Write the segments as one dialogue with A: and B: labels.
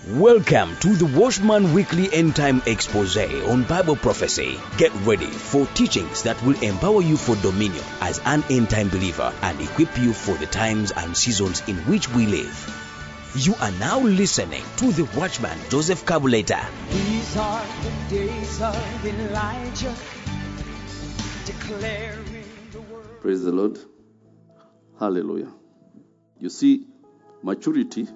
A: Welcome to the Watchman Weekly End Time Expose on Bible Prophecy. Get ready for teachings that will empower you for dominion as an end time believer and equip you for the times and seasons in which we live. You are now listening to the Watchman Joseph Kabuleta.
B: These are the days of Elijah, declaring the word.
C: Praise the Lord. Hallelujah. You see, maturity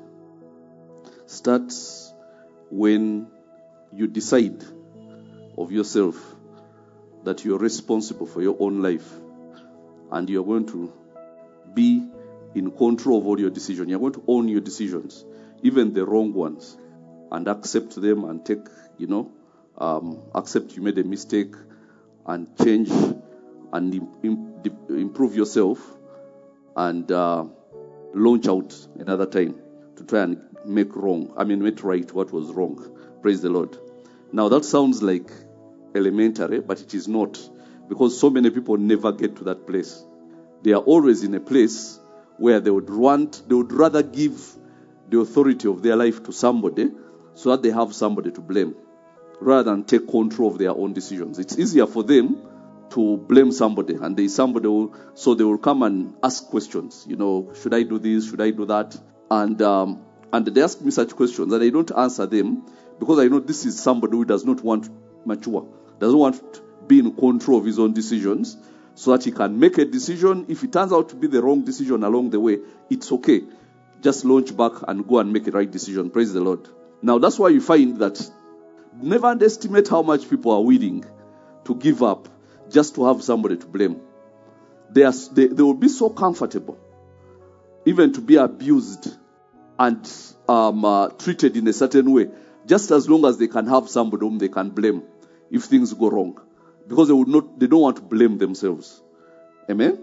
C: starts when you decide of yourself that you're responsible for your own life and you're going to be in control of all your decisions. You're going to own your decisions, even the wrong ones, and accept them and take, accept you made a mistake and change and improve yourself and launch out another time to try and make right what was wrong. Praise the Lord. Now that sounds like elementary, but it is not, because so many people never get to that place. They are always in a place where they would rather give the authority of their life to somebody so that they have somebody to blame, rather than take control of their own decisions. It's easier for them to blame somebody, and there is somebody so they will come and ask questions. Should I do this? Should I do that? And they ask me such questions, and I don't answer them because I know this is somebody who does not want to mature, doesn't want to be in control of his own decisions, so that he can make a decision. If it turns out to be the wrong decision along the way, it's okay. Just launch back and go and make a right decision. Praise the Lord. Now that's why you find that never underestimate how much people are willing to give up just to have somebody to blame. They will be so comfortable even to be abused and treated in a certain way, just as long as they can have somebody whom they can blame if things go wrong, because they don't want to blame themselves. Amen.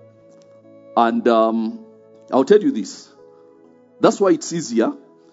C: And I'll tell you this. That's why it's easier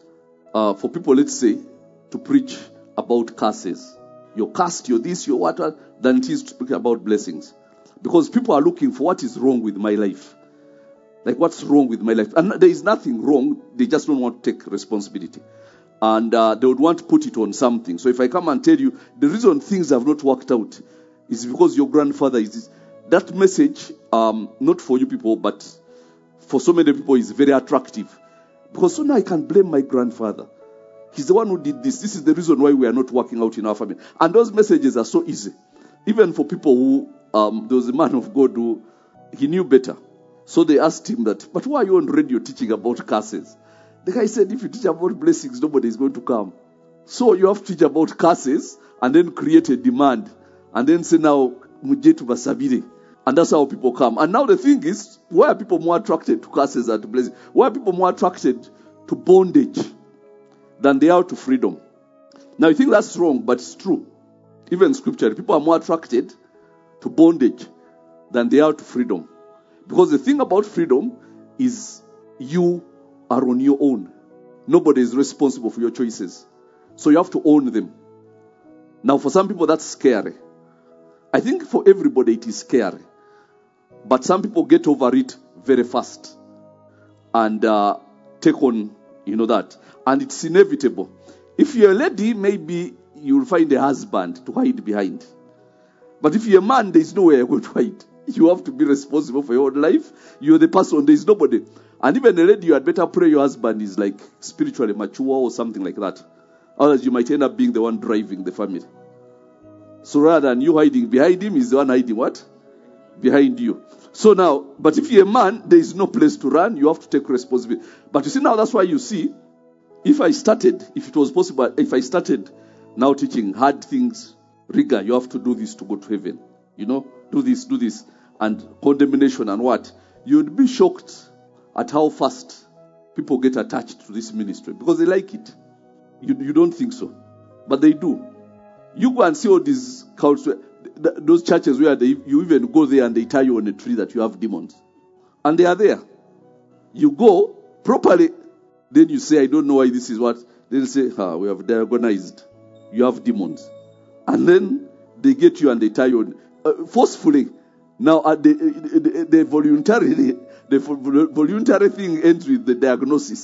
C: for people, let's say, to preach about curses. You're cursed, you're this, you're what, than it is to speak about blessings, because people are looking for what is wrong with my life. Like, what's wrong with my life? And there is nothing wrong. They just don't want to take responsibility. And they would want to put it on something. So if I come and tell you, the reason things have not worked out is because your grandfather is this. That message, not for you people, but for so many people, is very attractive. Because so now I can blame my grandfather. He's the one who did this. This is the reason why we are not working out in our family. And those messages are so easy. Even for people who, there was a man of God who, he knew better. So they asked him that, but why are you on radio teaching about curses? The guy said, if you teach about blessings, nobody is going to come. So you have to teach about curses and then create a demand. And then say now, Mujetu Basabire. And that's how people come. And now the thing is, why are people more attracted to curses than to blessings? Why are people more attracted to bondage than they are to freedom? Now you think that's wrong, but it's true. Even scripturally, people are more attracted to bondage than they are to freedom. Because the thing about freedom is you are on your own. Nobody is responsible for your choices. So you have to own them. Now for some people that's scary. I think for everybody it is scary. But some people get over it very fast. And take on, that. And it's inevitable. If you're a lady, maybe you'll find a husband to hide behind. But if you're a man, there's nowhere you're going to hide. You have to be responsible for your own life. You're the person. There is nobody. And even a lady, you had better pray your husband is like spiritually mature or something like that. Otherwise, you might end up being the one driving the family. So rather than you hiding behind him, he's the one hiding what? Behind you. So now, but if you're a man, there is no place to run. You have to take responsibility. But you see now, that's why you see, if it was possible, if I started now teaching hard things, rigor, you have to do this to go to heaven. Do this, and condemnation and what? You'd be shocked at how fast people get attached to this ministry because they like it. You don't think so, but they do. You go and see all these cults, those churches where you even go there and they tie you on a tree that you have demons, and they are there. You go properly, then you say, I don't know why this is what. They'll say, we have diagonized. You have demons, and then they get you and they tie you on. Forcefully. Now, the voluntary thing ends with the diagnosis.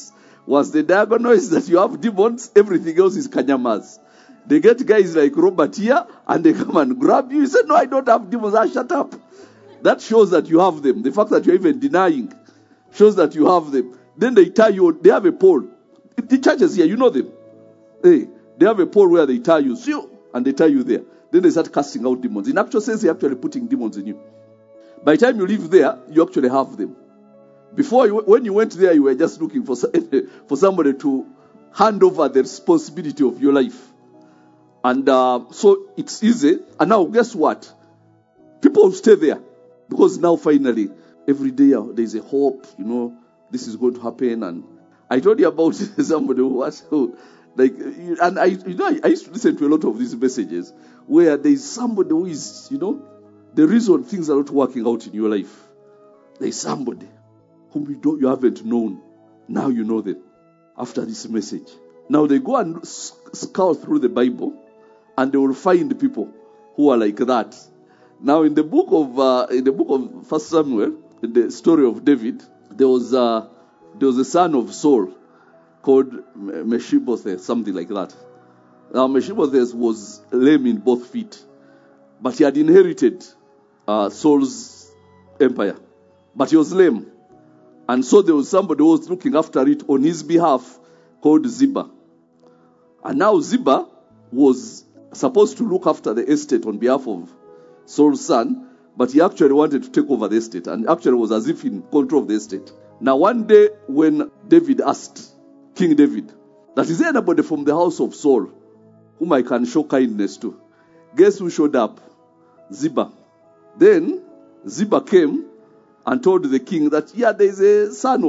C: Once they diagnose that you have demons, everything else is kanyamas. They get guys like Robert here, and they come and grab you. You say, no, I don't have demons. Shut up. That shows that you have them. The fact that you're even denying shows that you have them. Then they tie you. They have a pole. The churches here, you know them. Hey, they have a pole where they tie you. And they tie you there. Then they start casting out demons. In actual sense, they're actually putting demons in you. By the time you live there, you actually have them. Before, when you went there, you were just looking for somebody to hand over the responsibility of your life. And so it's easy. And now, guess what? People will stay there. Because now, finally, every day there's a hope, this is going to happen. And I told you about somebody who was, and I used to listen to a lot of these messages where there's somebody who is, the reason things are not working out in your life. There's somebody whom you haven't known. Now you know them after this message. Now they go and scout through the Bible and they will find people who are like that. Now in the book of 1 Samuel, in the story of David, there was a son of Saul called Mephibosheth, something like that. Now Mephibosheth was lame in both feet, but he had inherited Saul's empire, but he was lame, and so there was somebody who was looking after it on his behalf called Ziba. And now Ziba was supposed to look after the estate on behalf of Saul's son, but he actually wanted to take over the estate, and actually was as if in control of the estate. Now one day when David asked King David, that is there anybody from the house of Saul whom I can show kindness to? Guess who showed up? Ziba. Then Ziba came and told the king that, there is a son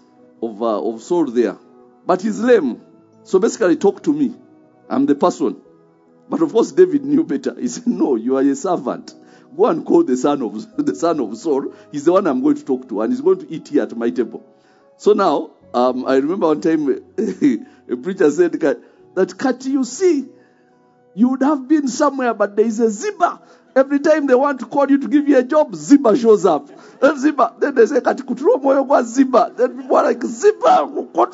C: of Saul there, but he's lame. So basically, talk to me. I'm the person. But of course, David knew better. He said, no, you are a servant. Go and call the son of Saul. He's the one I'm going to talk to, and he's going to eat here at my table. So now, I remember one time a preacher said that, Kati, you see, you would have been somewhere, but there is a Ziba. Every time they want to call you to give you a job, Ziba shows up. And Ziba, then they say, Kati kuturo moyo kwa Ziba. Then people are like, Ziba.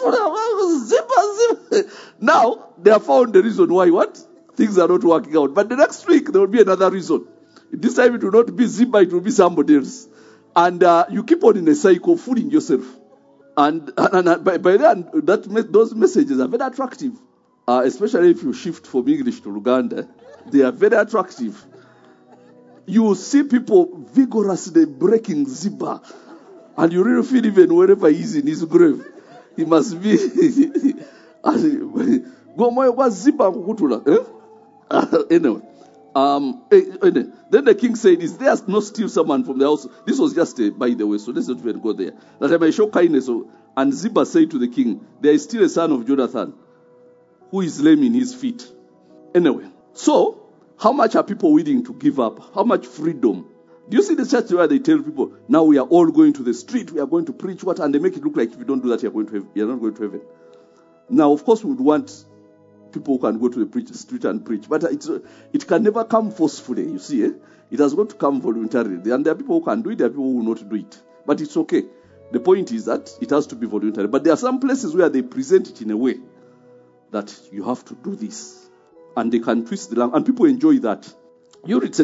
C: Now, they have found the reason why what? Things are not working out. But the next week, there will be another reason. This time it will not be Ziba, it will be somebody else. And you keep on in a cycle, fooling yourself. And by then, those messages are very attractive. Especially if you shift from English to Luganda. They are very attractive. You will see people vigorously breaking Ziba. And you really feel even wherever he is in his grave, he must be... Anyway. Then the king said, is there not still someone from the house? This was just by the way, so let's not even go there. That I may show kindness. And Ziba said to the king, there is still a son of Jonathan who is lame in his feet. Anyway, so how much are people willing to give up? How much freedom? Do you see the church where they tell people, now we are all going to the street, we are going to preach what? And they make it look like if you don't do that, you're not going to heaven. Now, of course, we would want people who can go to the street and preach. But it can never come forcefully, you see. It has got to come voluntarily. And there are people who can do it, there are people who will not do it. But it's okay. The point is that it has to be voluntary. But there are some places where they present it in a way that you have to do this. And they can twist the language. And people enjoy that. You read 2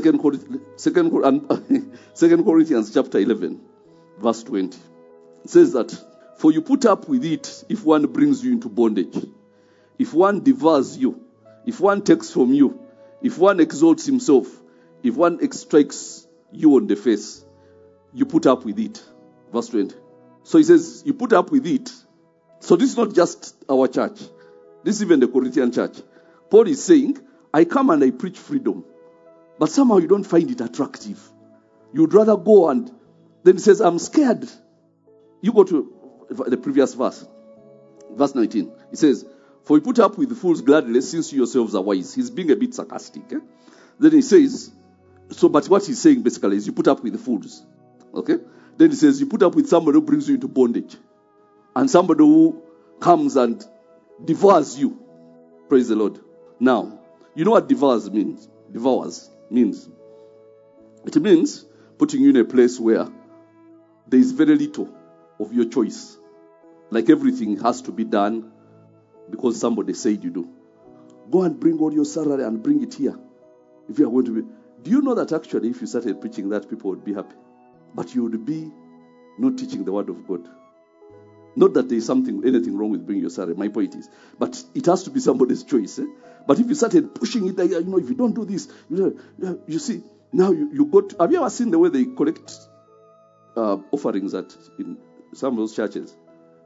C: Corinthians chapter 11, verse 20. It says that, for you put up with it if one brings you into bondage. If one devours you, if one takes from you, if one exalts himself, if one strikes you on the face, you put up with it. Verse 20. So he says, you put up with it. So this is not just our church. This is even the Corinthian church. Paul is saying, I come and I preach freedom. But somehow you don't find it attractive. You'd rather go and... Then he says, I'm scared. You go to the previous verse. Verse 19. He says, for you put up with the fools gladly, since you yourselves are wise. He's being a bit sarcastic. Then he says, but what he's saying basically is you put up with the fools. Okay? Then he says, you put up with somebody who brings you into bondage. And somebody who comes and devours you. Praise the Lord. Now, you know what devours means? Devours means. It means putting you in a place where there is very little of your choice. Like everything has to be done because somebody said you do. Go and bring all your salary and bring it here. If you are going to be... Do you know that actually if you started preaching that, people would be happy? But you would be not teaching the word of God. Not that there is anything wrong with bringing your salary. My point is, but it has to be somebody's choice. But if you started pushing it, if you don't do this, you see, now you got... Have you ever seen the way they collect offerings in some of those churches?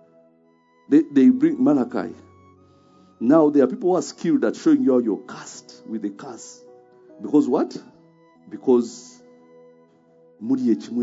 C: They bring Malachi. Now there are people who are skilled at showing you how you're cursed with a curse. Because what? Because like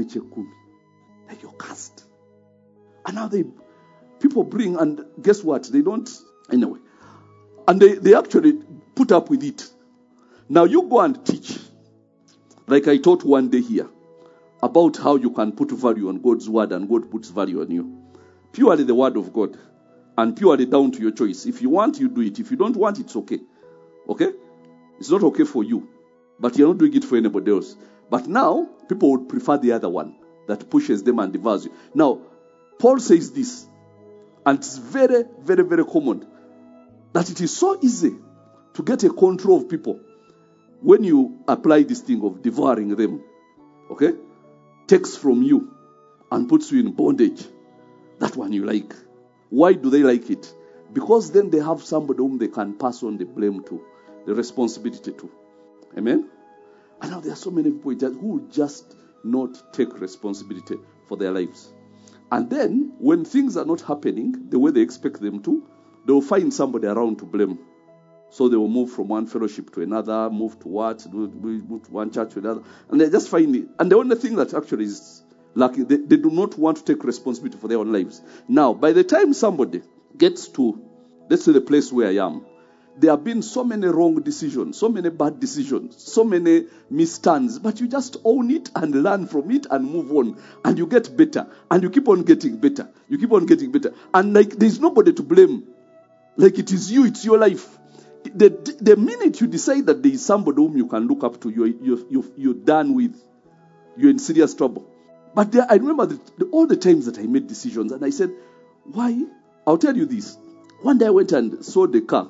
C: you're cursed. And now people bring, and guess what? They don't, anyway. And they actually put up with it. Now you go and teach, like I taught one day here, about how you can put value on God's word and God puts value on you. Purely the word of God. And purely down to your choice. If you want, you do it. If you don't want, it's okay. Okay? It's not okay for you. But you're not doing it for anybody else. But now, people would prefer the other one that pushes them and devours you. Now, Paul says this, and it's very, very, very common, that it is so easy to get a control of people when you apply this thing of devouring them. Okay? Takes from you and puts you in bondage. That one you like. Why do they like it? Because then they have somebody whom they can pass on the blame to, the responsibility to. Amen? And now there are so many people who just not take responsibility for their lives. And then, when things are not happening the way they expect them to, they will find somebody around to blame. So they will move from one fellowship to another, move to one church to another. And they just find it. And the only thing that actually is lacking, they do not want to take responsibility for their own lives. Now, by the time somebody gets to, let's say, the place where I am, there have been so many wrong decisions, so many bad decisions, so many misstands, but you just own it and learn from it and move on. And you get better. And you keep on getting better. You keep on getting better. And like, there's nobody to blame. Like, it is you, it's your life. The minute you decide that there is somebody whom you can look up to, you're done with. You're in serious trouble. But I remember all the times that I made decisions, and I said, why? I'll tell you this. One day I went and saw the car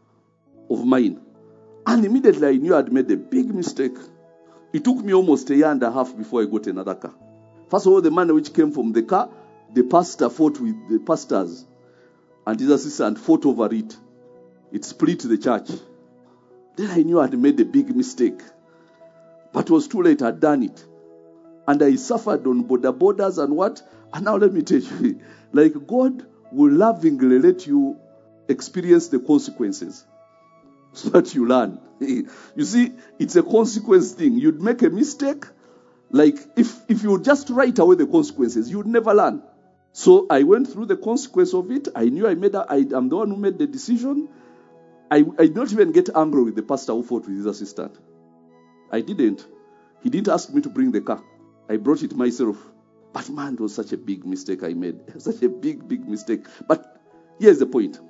C: of mine, and immediately I knew I'd made a big mistake. It took me almost a year and a half before I got another car. First of all, the money which came from the car, the pastor fought with the pastors, and his assistant fought over it. It split the church. Then I knew I'd made a big mistake. But it was too late, I'd done it. And I suffered on borders and what? And now let me tell you, like God will lovingly let you experience the consequences so that you learn. You see, it's a consequence thing. You'd make a mistake, like if you just write away the consequences, you'd never learn. So I went through the consequence of it. I knew I'm the one who made the decision. I did not even get angry with the pastor who fought with his assistant. I didn't. He didn't ask me to bring the car. I brought it myself. But man, it was such a big mistake I made. Such a big mistake. But here's the point.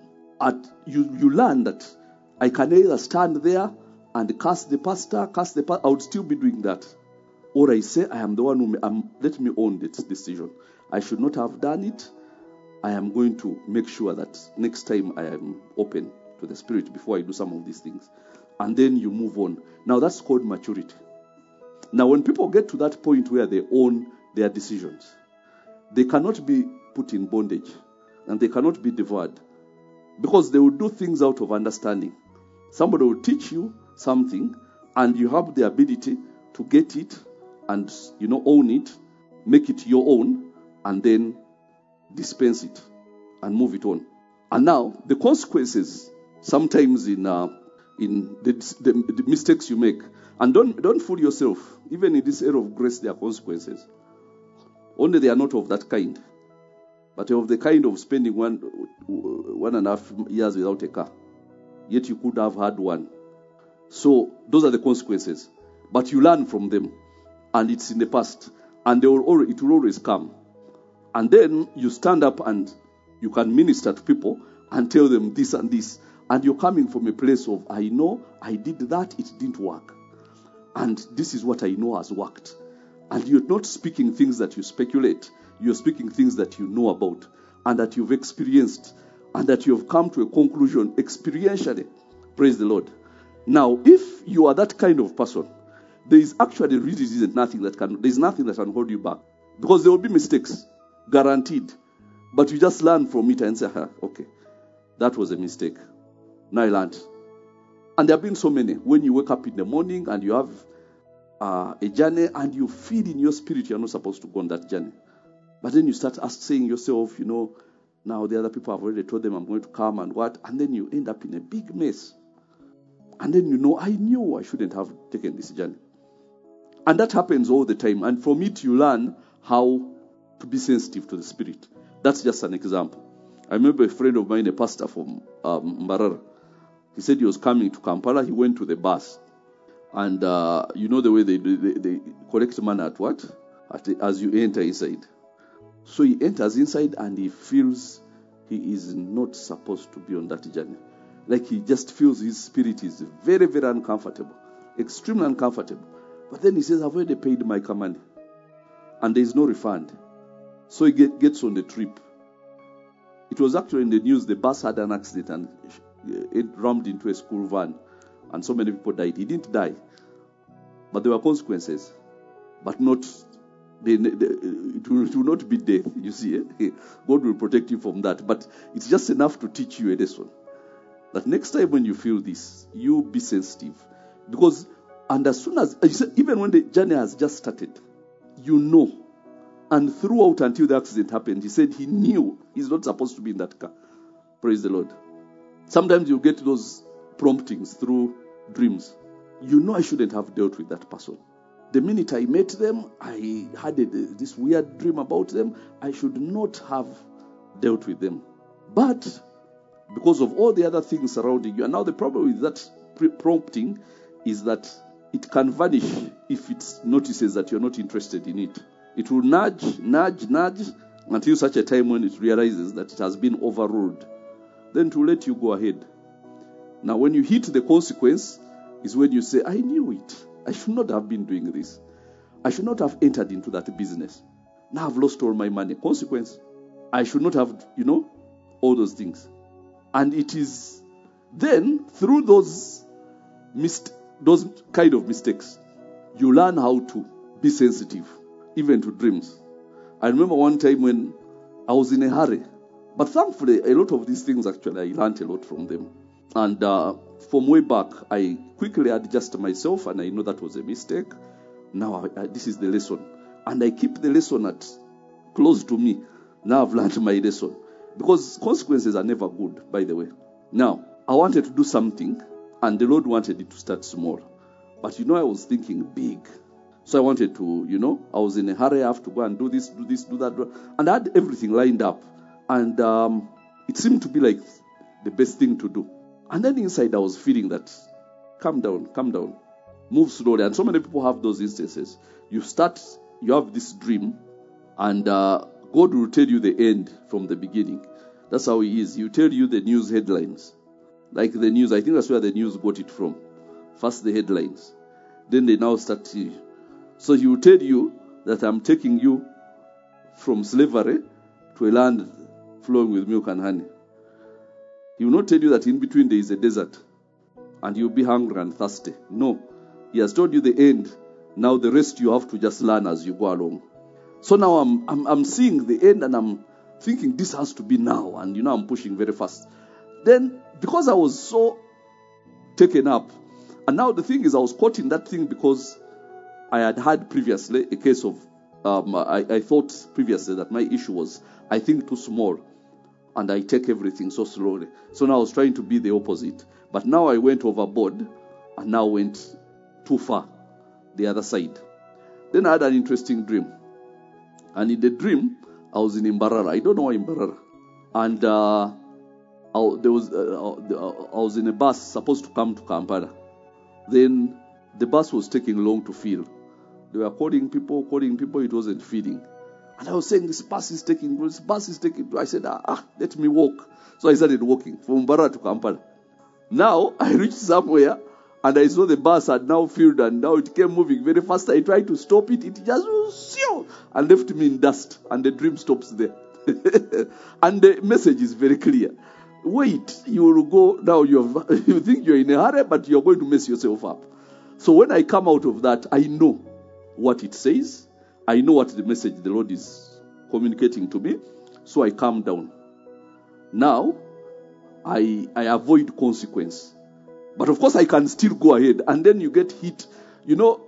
C: You learn that I can either stand there and curse the pastor. I would still be doing that. Or I say, I am the one who, let me own this decision. I should not have done it. I am going to make sure that next time I am open to the Spirit before I do some of these things. And then you move on. Now that's called maturity. Now when people get to that point where they own their decisions, they cannot be put in bondage and they cannot be devoured because they will do things out of understanding. Somebody will teach you something and you have the ability to get it and own it, make it your own, and then dispense it and move it on. And now the consequences sometimes in the mistakes you make, and don't fool yourself. Even in this era of grace, there are consequences. Only they are not of that kind, but of the kind of spending 1.5 years without a car. Yet you could have had one. So those are the consequences. But you learn from them, and it's in the past, and it will always come. And then you stand up and you can minister to people and tell them this and this. And you're coming from a place of, I know I did that, it didn't work. And this is what I know has worked. And you're not speaking things that you speculate. You're speaking things that you know about. and that you've experienced and that you have come to a conclusion experientially. Praise the Lord. Now, if you are that kind of person, there is actually really nothing that can hold you back. Because there will be mistakes, guaranteed. But you just learn from it and say, okay, that was a mistake. Now I learned. And there have been so many. When you wake up in the morning and you have a journey and you feel in your spirit you're not supposed to go on that journey. But then you start saying yourself, now the other people have already told them I'm going to come and what. And then you end up in a big mess. And then I knew I shouldn't have taken this journey. And that happens all the time. And from it you learn how to be sensitive to the spirit. That's just an example. I remember a friend of mine, a pastor from Mbarara. He said he was coming to Kampala. He went to the bus. And the way they collect money at what? As you enter inside. So he enters inside and he feels he is not supposed to be on that journey. Like he just feels his spirit is very, very uncomfortable. Extremely uncomfortable. But then he says, I've already paid my money. And there is no refund. So he gets on the trip. It was actually in the news, the bus had an accident and it rammed into a school van. And so many people died. He didn't die. But there were consequences. But not, it will not be death, you see. God will protect you from that. But it's just enough to teach you a lesson. That next time when you feel this, you be sensitive. Because, and as soon as, even when the journey has just started, you know. And throughout until the accident happened, he said he knew he's not supposed to be in that car. Praise the Lord. Sometimes you get those promptings through dreams. I shouldn't have dealt with that person. The minute I met them, I had this weird dream about them. I should not have dealt with them. But because of all the other things surrounding you, and now the problem with that prompting is that it can vanish if it notices that you're not interested in it. It will nudge until such a time when it realizes that it has been overruled. Then to let you go ahead. Now when you hit the consequence is when you say, I knew it. I should not have been doing this. I should not have entered into that business. Now I've lost all my money. Consequence. I should not have, all those things. And it is then through those kind of mistakes, you learn how to be sensitive, even to dreams. I remember one time when I was in a hurry, but thankfully a lot of these things actually I learned a lot from them. And from way back, I quickly adjusted myself, and I know that was a mistake. Now this is the lesson, and I keep the lesson close to me. Now I've learned my lesson. Because consequences are never good, by the way. Now, I wanted to do something, and the Lord wanted it to start small. But I was thinking big. So I wanted to, I was in a hurry. I have to go and do this, do that. And I had everything lined up. And it seemed to be like the best thing to do. And then inside I was feeling that, calm down, move slowly. And so many people have those instances. You have this dream, and God will tell you the end from the beginning. That's how He is. He will tell you the news headlines. Like the news, I think that's where the news got it from. First the headlines. Then they now start to. So He will tell you that I'm taking you from slavery to a land flowing with milk and honey. He will not tell you that in between there is a desert and you'll be hungry and thirsty. No. He has told you the end. Now the rest you have to just learn as you go along. So now I'm seeing the end, and I'm thinking this has to be now, and I'm pushing very fast. Then because I was so taken up, and now the thing is I was caught in that thing because I had previously a case of I thought previously that my issue was I think too small, and I take everything so slowly. So now I was trying to be the opposite, but now I went overboard and now went too far, the other side. Then I had an interesting dream. And in the dream, I was in Mbarara. I don't know why Mbarara. And I was in a bus supposed to come to Kampala. Then the bus was taking long to fill. They were calling people. It wasn't filling. And I was saying, this bus is taking. I said, let me walk. So I started walking from Mbarara to Kampala. Now I reached somewhere, and I saw the bus had now filled, and now it came moving very fast. I tried to stop it. It just and left me in dust, and the dream stops there. And the message is very clear. Wait, you will go now. You think you're in a hurry, but you're going to mess yourself up. So when I come out of that, I know what it says. I know what the message the Lord is communicating to me. So I calm down. Now, I avoid consequence. But of course, I can still go ahead. And then you get hit. You know,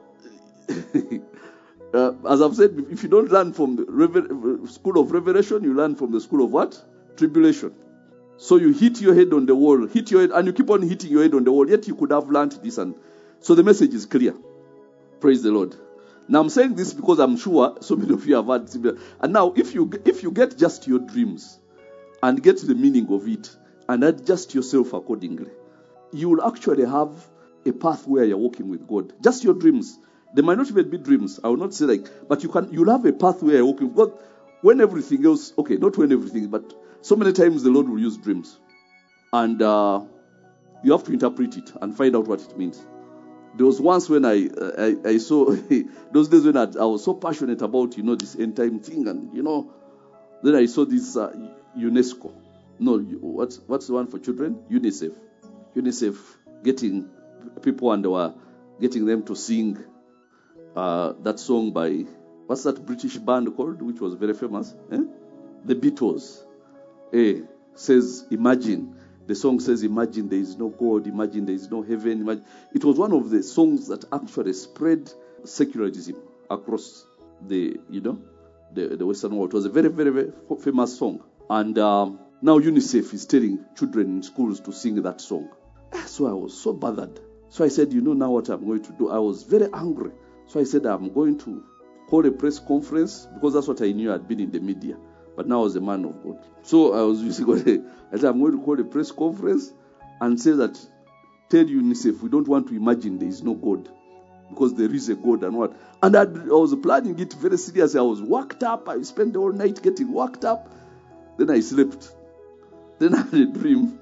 C: as I've said, if you don't learn from the school of revelation, you learn from the school of what? Tribulation. So you hit your head on the wall, hit your head, and you keep on hitting your head on the wall. Yet you could have learned this. And so the message is clear. Praise the Lord. Now I'm saying this because I'm sure so many of you have had similar. And now if you get just your dreams and get the meaning of it and adjust yourself accordingly, you will actually have a path where you're walking with God. Just your dreams. They might not even be dreams. I will not say but you'll have a path where you're walking with God. When everything else, okay, not when everything, but so many times the Lord will use dreams. And you have to interpret it and find out what it means. There was once when I saw, those days when I was so passionate about, this end time thing. And, then I saw this UNESCO. No, what's the one for children? UNICEF. UNICEF getting people and they were getting them to sing that song by, what's that British band called, which was very famous? The Beatles. Says, imagine. The song says, imagine there is no God, imagine there is no heaven. It was one of the songs that actually spread secularism across the Western world. It was a very, very, very famous song. And now UNICEF is telling children in schools to sing that song. So I was so bothered. So I said, now what I'm going to do? I was very angry. So I said, I'm going to call a press conference because that's what I knew. I'd been in the media. But now I was a man of God. So I was using I said, I'm going to call a press conference and say that, tell UNICEF, we don't want to imagine there is no God. Because there is a God and what. And I was planning it very seriously. I was worked up. I spent the whole night getting worked up. Then I slept. Then I had a dream.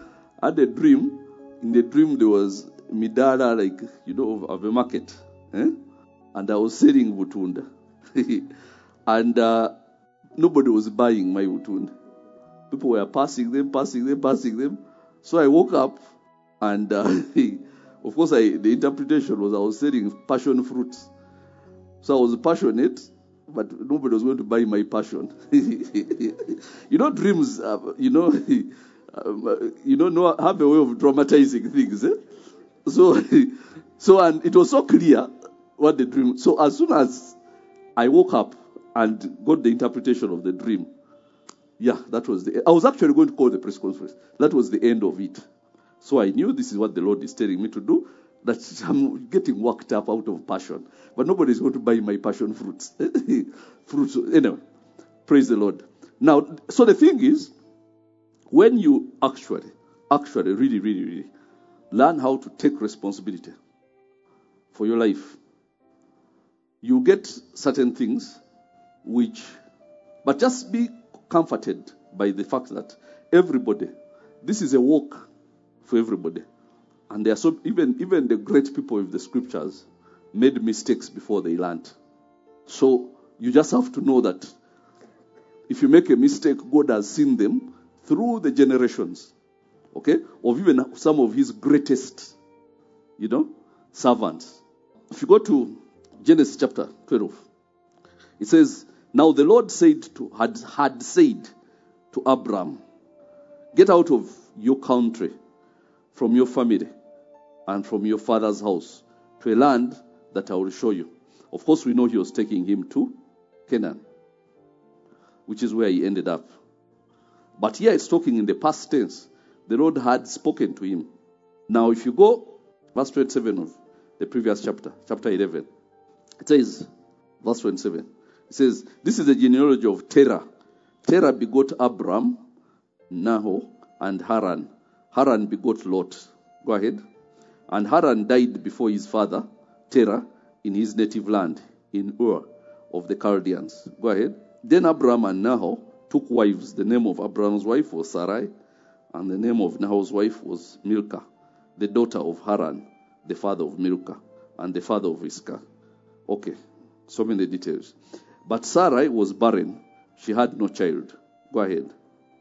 C: In the dream, there was midara, of a market. And I was selling Butunda. And nobody was buying my Butunda. People were passing them. So I woke up and, of course, the interpretation was I was selling passion fruits. So I was passionate, but nobody was going to buy my passion. Dreams, have a way of dramatizing things. So and it was so clear what the dream. So as soon as I woke up and got the interpretation of the dream, that was I was actually going to call the press conference. That was the end of it. So I knew this is what the Lord is telling me to do. That I'm getting worked up out of passion. But nobody is going to buy my passion fruits. Anyway, praise the Lord. Now, so the thing is, when you actually really, really, really learn how to take responsibility for your life, you get certain things but just be comforted by the fact that this is a walk for everybody. And there are even the great people of the scriptures made mistakes before they learned. So you just have to know that if you make a mistake, God has seen them through the generations, okay, of even some of his greatest, servants. If you go to Genesis chapter 12, it says, now the Lord had said to Abram, get out of your country, from your family, and from your father's house, to a land that I will show you. Of course, we know he was taking him to Canaan, which is where he ended up. But here it's talking in the past tense. The Lord had spoken to him. Now, if you go, verse 27 of the previous chapter 11, it says, verse 27, it says, this is the genealogy of Terah. Terah begot Abram, Nahor, and Haran. Haran begot Lot. Go ahead. And Haran died before his father, Terah, in his native land, in Ur of the Chaldeans. Go ahead. Then Abram and Nahor took wives. The name of Abram's wife was Sarai, and the name of Nahor's wife was Milcah, the daughter of Haran, the father of Milcah, and the father of Iscah. Okay, so many details. But Sarai was barren. She had no child. Go ahead.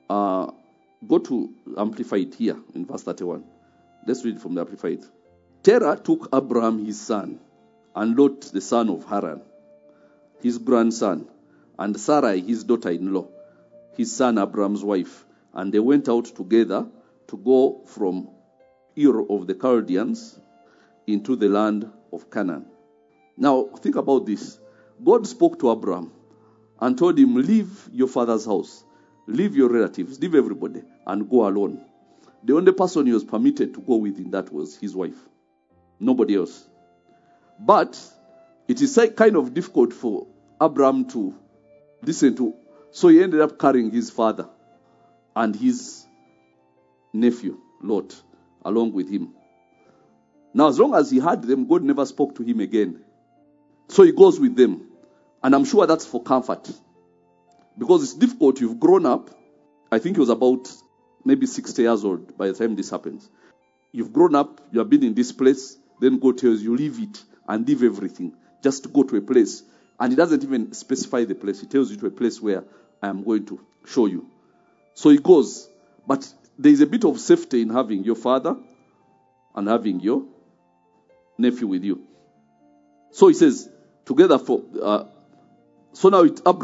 C: Go to Amplified here in verse 31. Let's read from the Amplified. Terah took Abraham his son, and Lot the son of Haran, his grandson, and Sarai his daughter-in-law, his son Abraham's wife, and they went out together to go from Ur of the Chaldeans into the land of Canaan. Now, think about this. God spoke to Abraham and told him, leave your father's house, leave your relatives, leave everybody, and go alone. The only person he was permitted to go with in that was his wife. Nobody else. But it is kind of difficult for Abraham to listen to. So he ended up carrying his father and his nephew, Lot, along with him. Now, as long as he had them, God never spoke to him again. So he goes with them. And I'm sure that's for comfort. Because it's difficult. You've grown up. I think he was about maybe 60 years old by the time this happens. You've grown up. You have been in this place. Then God tells you, leave it and leave everything. Just go to a place. And he doesn't even specify the place. He tells you to a place where I am going to show you. So he goes. But there is a bit of safety in having your father and having your nephew with you. So he says, together for... so now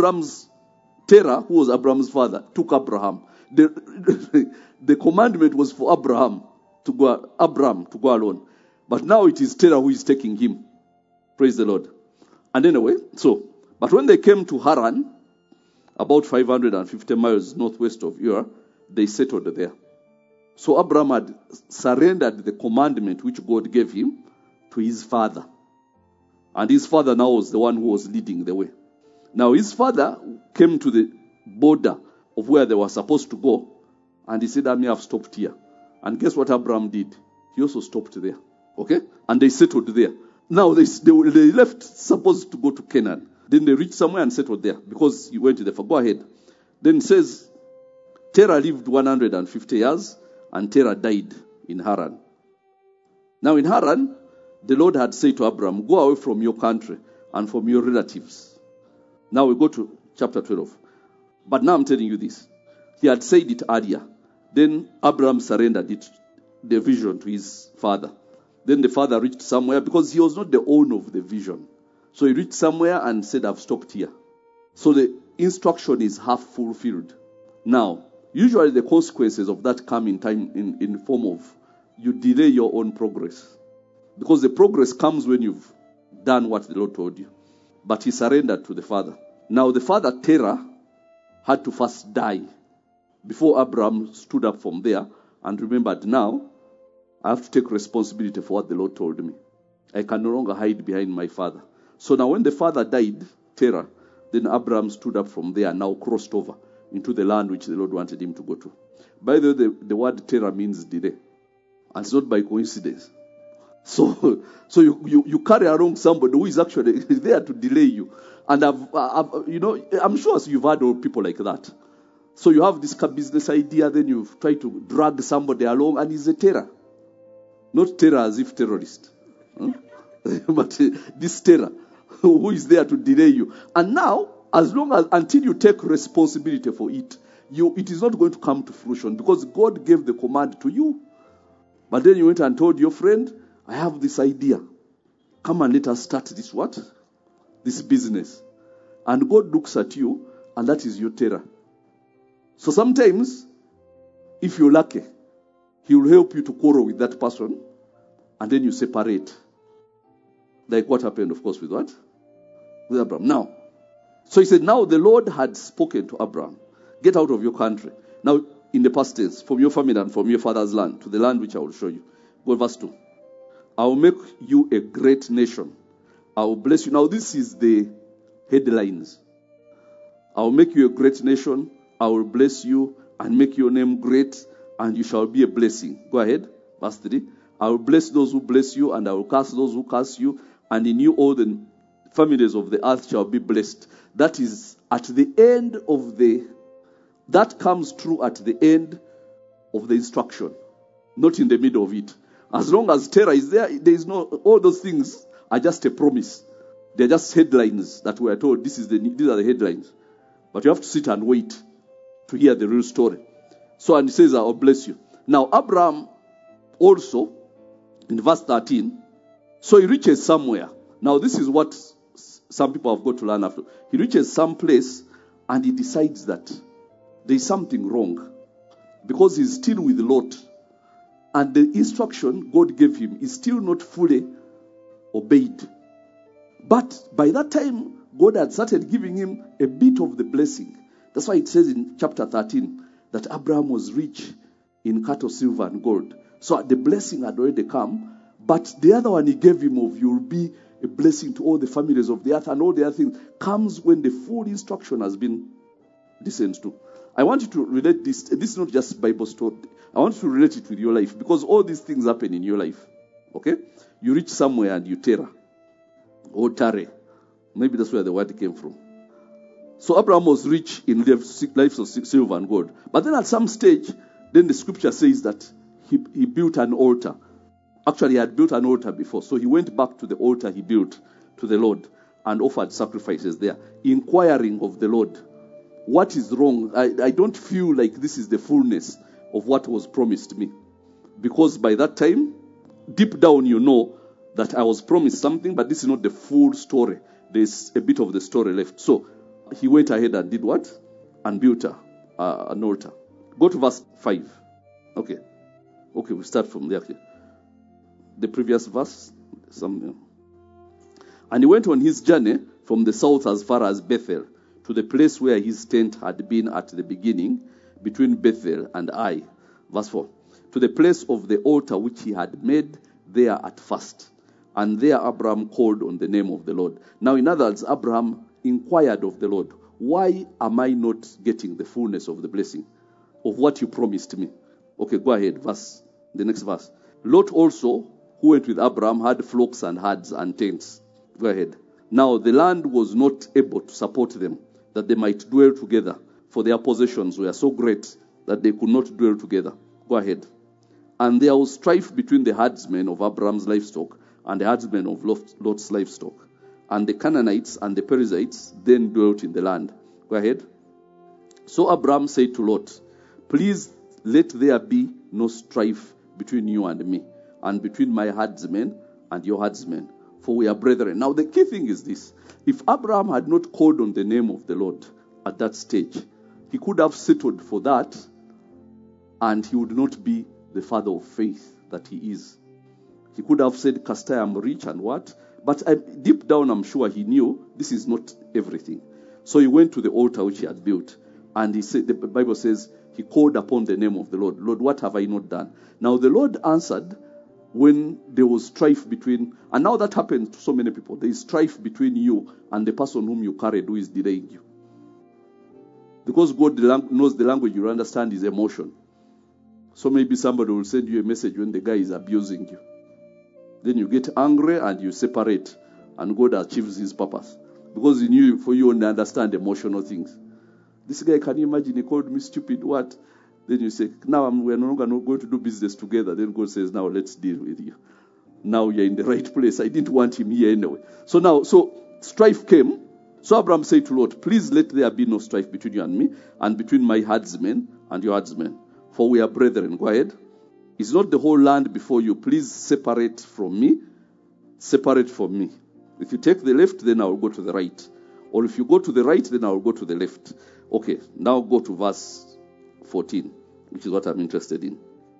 C: Terah, who was Abraham's father, took Abraham. The commandment was for Abraham to go alone. But now it is Terah who is taking him. Praise the Lord. And anyway, but when they came to Haran, about 550 miles northwest of Ur, they settled there. So Abraham had surrendered the commandment which God gave him to his father. And his father now was the one who was leading the way. Now his father came to the border of where they were supposed to go, and he said, I may have stopped here. And guess what Abraham did? He also stopped there. Okay? And they settled there. Now they left supposed to go to Canaan. Then they reached somewhere and settled there because he went to the far. Go ahead. Then it says, Terah lived 150 years and Terah died in Haran. Now in Haran, the Lord had said to Abraham, go away from your country and from your relatives. Now we go to chapter 12. But now I'm telling you this. He had said it earlier. Then Abraham surrendered the vision to his father. Then the father reached somewhere because he was not the owner of the vision. So he reached somewhere and said, I've stopped here. So the instruction is half fulfilled. Now, usually the consequences of that come in time in form of you delay your own progress. Because the progress comes when you've done what the Lord told you. But he surrendered to the father. Now the father, Terah, had to first die before Abraham stood up from there and remembered, now I have to take responsibility for what the Lord told me. I can no longer hide behind my father. So now when the father died, Terah, then Abraham stood up from there and now crossed over into the land which the Lord wanted him to go to. By the way, the word Terah means delay. And it's not by coincidence. So you carry around somebody who is actually there to delay you. And I'm sure you've had people like that. So you have this business idea, then you try to drag somebody along, and he's a terror. Not terror as if terrorist. But this terror who is there to delay you. And now, until you take responsibility for it, it is not going to come to fruition because God gave the command to you. But then you went and told your friend, I have this idea. Come and let us start this what? This business. And God looks at you, and that is your terror. So sometimes, if you're lucky, He will help you to quarrel with that person, and then you separate. Like what happened, of course, with what? With Abraham. Now, so he said, now the Lord had spoken to Abraham, get out of your country. Now, in the past tense, from your family and from your father's land, to the land which I will show you. Go verse 2. I will make you a great nation. I will bless you. Now, this is the headlines. I will make you a great nation. I will bless you and make your name great, and you shall be a blessing. Go ahead. Verse 3. I will bless those who bless you, and I will curse those who curse you, and in you all the families of the earth shall be blessed. That is at the end of that comes true at the end of the instruction, not in the middle of it. As long as terror is there is no, all those things are just a promise. They're just headlines that we are told, these are the headlines. But you have to sit and wait to hear the real story. So, and he says, I'll bless you. Now, Abraham also, in verse 13, so he reaches somewhere. Now, this is what some people have got to learn after. He reaches some place and he decides that there is something wrong because he's still with Lot. And the instruction God gave him is still not fully obeyed. But by that time, God had started giving him a bit of the blessing. That's why it says in chapter 13 that Abraham was rich in cattle, silver, and gold. So the blessing had already come. But the other one he gave him of you'll be a blessing to all the families of the earth and all the other things comes when the full instruction has been listened to. I want you to relate this. This is not just Bible story. I want you to relate it with your life because all these things happen in your life. Okay? You reach somewhere and you terror. Or tare. Maybe that's where the word came from. So Abraham was rich in lives of silver and gold. But then at some stage, then the scripture says that he built an altar. Actually, he had built an altar before. So he went back to the altar he built to the Lord and offered sacrifices there, inquiring of the Lord, what is wrong? I don't feel like this is the fullness of what was promised me. Because by that time, deep down you know that I was promised something, but this is not the full story. There's a bit of the story left. So he went ahead and did what? And built an altar. Go to verse 5. Okay, we start from there. Okay. The previous verse. And he went on his journey from the south as far as Bethel, to the place where his tent had been at the beginning, between Bethel and Ai. Verse 4. To the place of the altar which he had made there at first. And there Abraham called on the name of the Lord. Now, in other words, Abraham inquired of the Lord, why am I not getting the fullness of the blessing of what you promised me? Okay, go ahead. The next verse. Lot also, who went with Abraham, had flocks and herds and tents. Go ahead. Now, the land was not able to support them, that they might dwell together, for their possessions were so great that they could not dwell together. Go ahead. And there was strife between the herdsmen of Abraham's livestock and the herdsmen of Lot's livestock. And the Canaanites and the Perizzites then dwelt in the land. Go ahead. So Abraham said to Lot, please let there be no strife between you and me, and between my herdsmen and your herdsmen, for we are brethren. Now the key thing is this. If Abraham had not called on the name of the Lord at that stage, he could have settled for that, and he would not be the father of faith that he is. He could have said, cast I am rich and what? But deep down I'm sure he knew this is not everything. So he went to the altar which he had built, and he said, the Bible says, he called upon the name of the Lord. Lord, what have I not done? Now the Lord answered when there was strife between, and now that happens to so many people. There is strife between you and the person whom you carried who is delaying you. Because God knows the language you understand is emotion. So maybe somebody will send you a message when the guy is abusing you. Then you get angry and you separate, and God achieves his purpose. Because he knew for you to understand emotional things. This guy, can you imagine, he called me stupid, what? Then you say, now we're no longer going to do business together. Then God says, now let's deal with you. Now you're in the right place. I didn't want him here anyway. So strife came. So Abraham said to Lot, please let there be no strife between you and me, and between my herdsmen and your herdsmen, for we are brethren. Go ahead. Is not the whole land before you? Please separate from me. Separate from me. If you take the left, then I will go to the right. Or if you go to the right, then I will go to the left. Okay, now go to verse 14, which is what I'm interested in.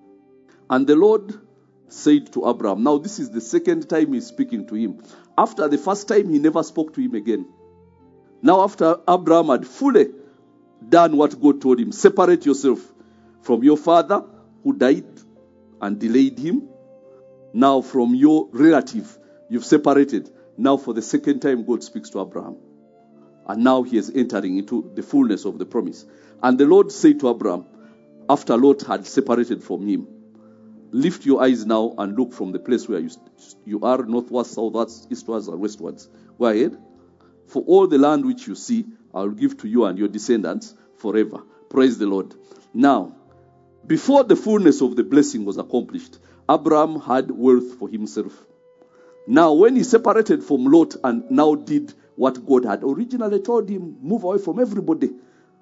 C: And the Lord said to Abraham, now this is the second time he's speaking to him. After the first time, he never spoke to him again. Now after Abraham had fully done what God told him, separate yourself from your father who died and delayed him. Now from your relative, you've separated. Now for the second time, God speaks to Abraham. And now he is entering into the fullness of the promise. And the Lord said to Abraham, after Lot had separated from him, lift your eyes now and look from the place where you are, northwards, southwards, eastwards, and westwards. Go ahead. For all the land which you see, I will give to you and your descendants forever. Praise the Lord. Now, before the fullness of the blessing was accomplished, Abraham had wealth for himself. Now, when he separated from Lot and now did what God had originally told him, move away from everybody.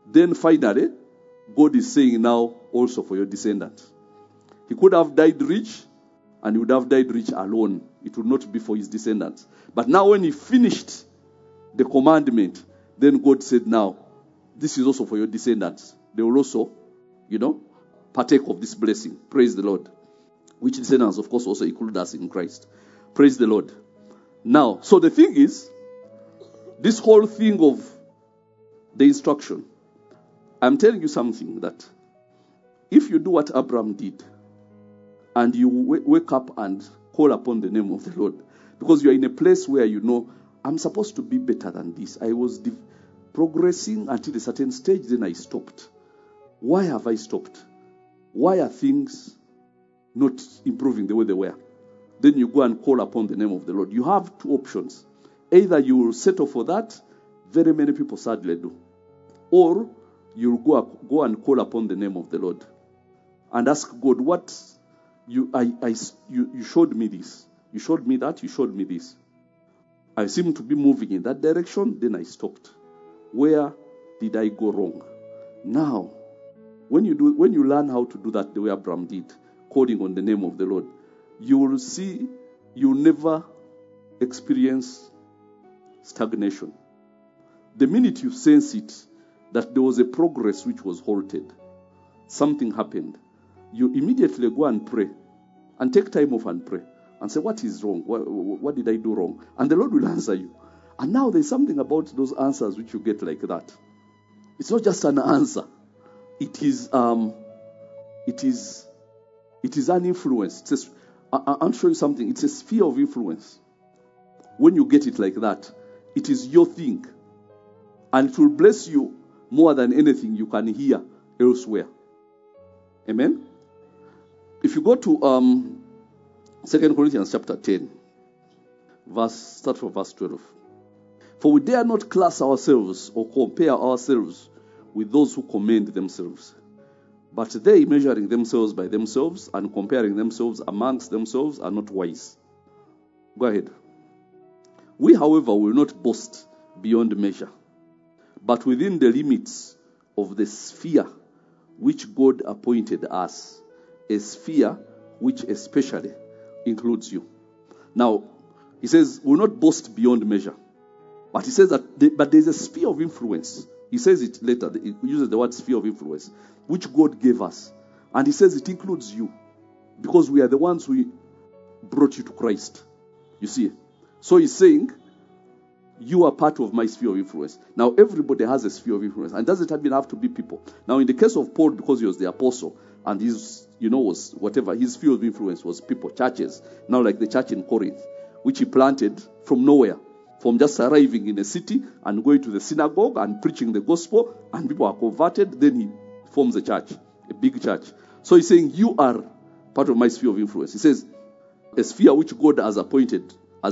C: Then finally, God is saying now also for your descendants. He could have died rich, and he would have died rich alone. It would not be for his descendants. But now when he finished the commandment, then God said, now, this is also for your descendants. They will also, partake of this blessing. Praise the Lord. Which descendants, of course, also include us in Christ. Praise the Lord. Now, so the thing is, this whole thing of the instruction, I'm telling you something that if you do what Abraham did, and you wake up and call upon the name of the Lord, because you are in a place where I'm supposed to be better than this. I was progressing until a certain stage, then I stopped. Why have I stopped? Why are things not improving the way they were? Then you go and call upon the name of the Lord. You have two options. Either you will settle for that, very many people sadly do, or you'll go and call upon the name of the Lord and ask God, what you showed me this, you showed me that, you showed me this. I seem to be moving in that direction, then I stopped. Where did I go wrong? Now, when you learn how to do that the way Abraham did, calling on the name of the Lord, you will see you never experience stagnation. The minute you sense it, that there was a progress which was halted, something happened, you immediately go and pray and take time off and pray and say, what is wrong? What did I do wrong? And the Lord will answer you. And now there's something about those answers which you get like that. It's not just an answer. It is an influence. I'll show you something. It's a sphere of influence. When you get it like that, it is your thing. And it will bless you more than anything you can hear elsewhere. Amen? If you go to 2 Corinthians chapter 10, start from verse 12. For we dare not class ourselves or compare ourselves with those who commend themselves. But they, measuring themselves by themselves and comparing themselves amongst themselves, are not wise. Go ahead. We, however, will not boast beyond measure, but within the limits of the sphere which God appointed us, a sphere which especially includes you. Now, he says, we'll not boast beyond measure. But he says that, but there's a sphere of influence. He says it later. He uses the word sphere of influence, which God gave us. And he says it includes you, because we are the ones who brought you to Christ. You see? So he's saying, you are part of my sphere of influence. Now, everybody has a sphere of influence. And doesn't even have to be people. Now, in the case of Paul, because he was the apostle, and his, was whatever, his sphere of influence was people, churches. Now, like the church in Corinth, which he planted from nowhere. From just arriving in a city and going to the synagogue and preaching the gospel, and people are converted, then he forms a church, a big church. So he's saying, you are part of my sphere of influence. He says, a sphere which God has appointed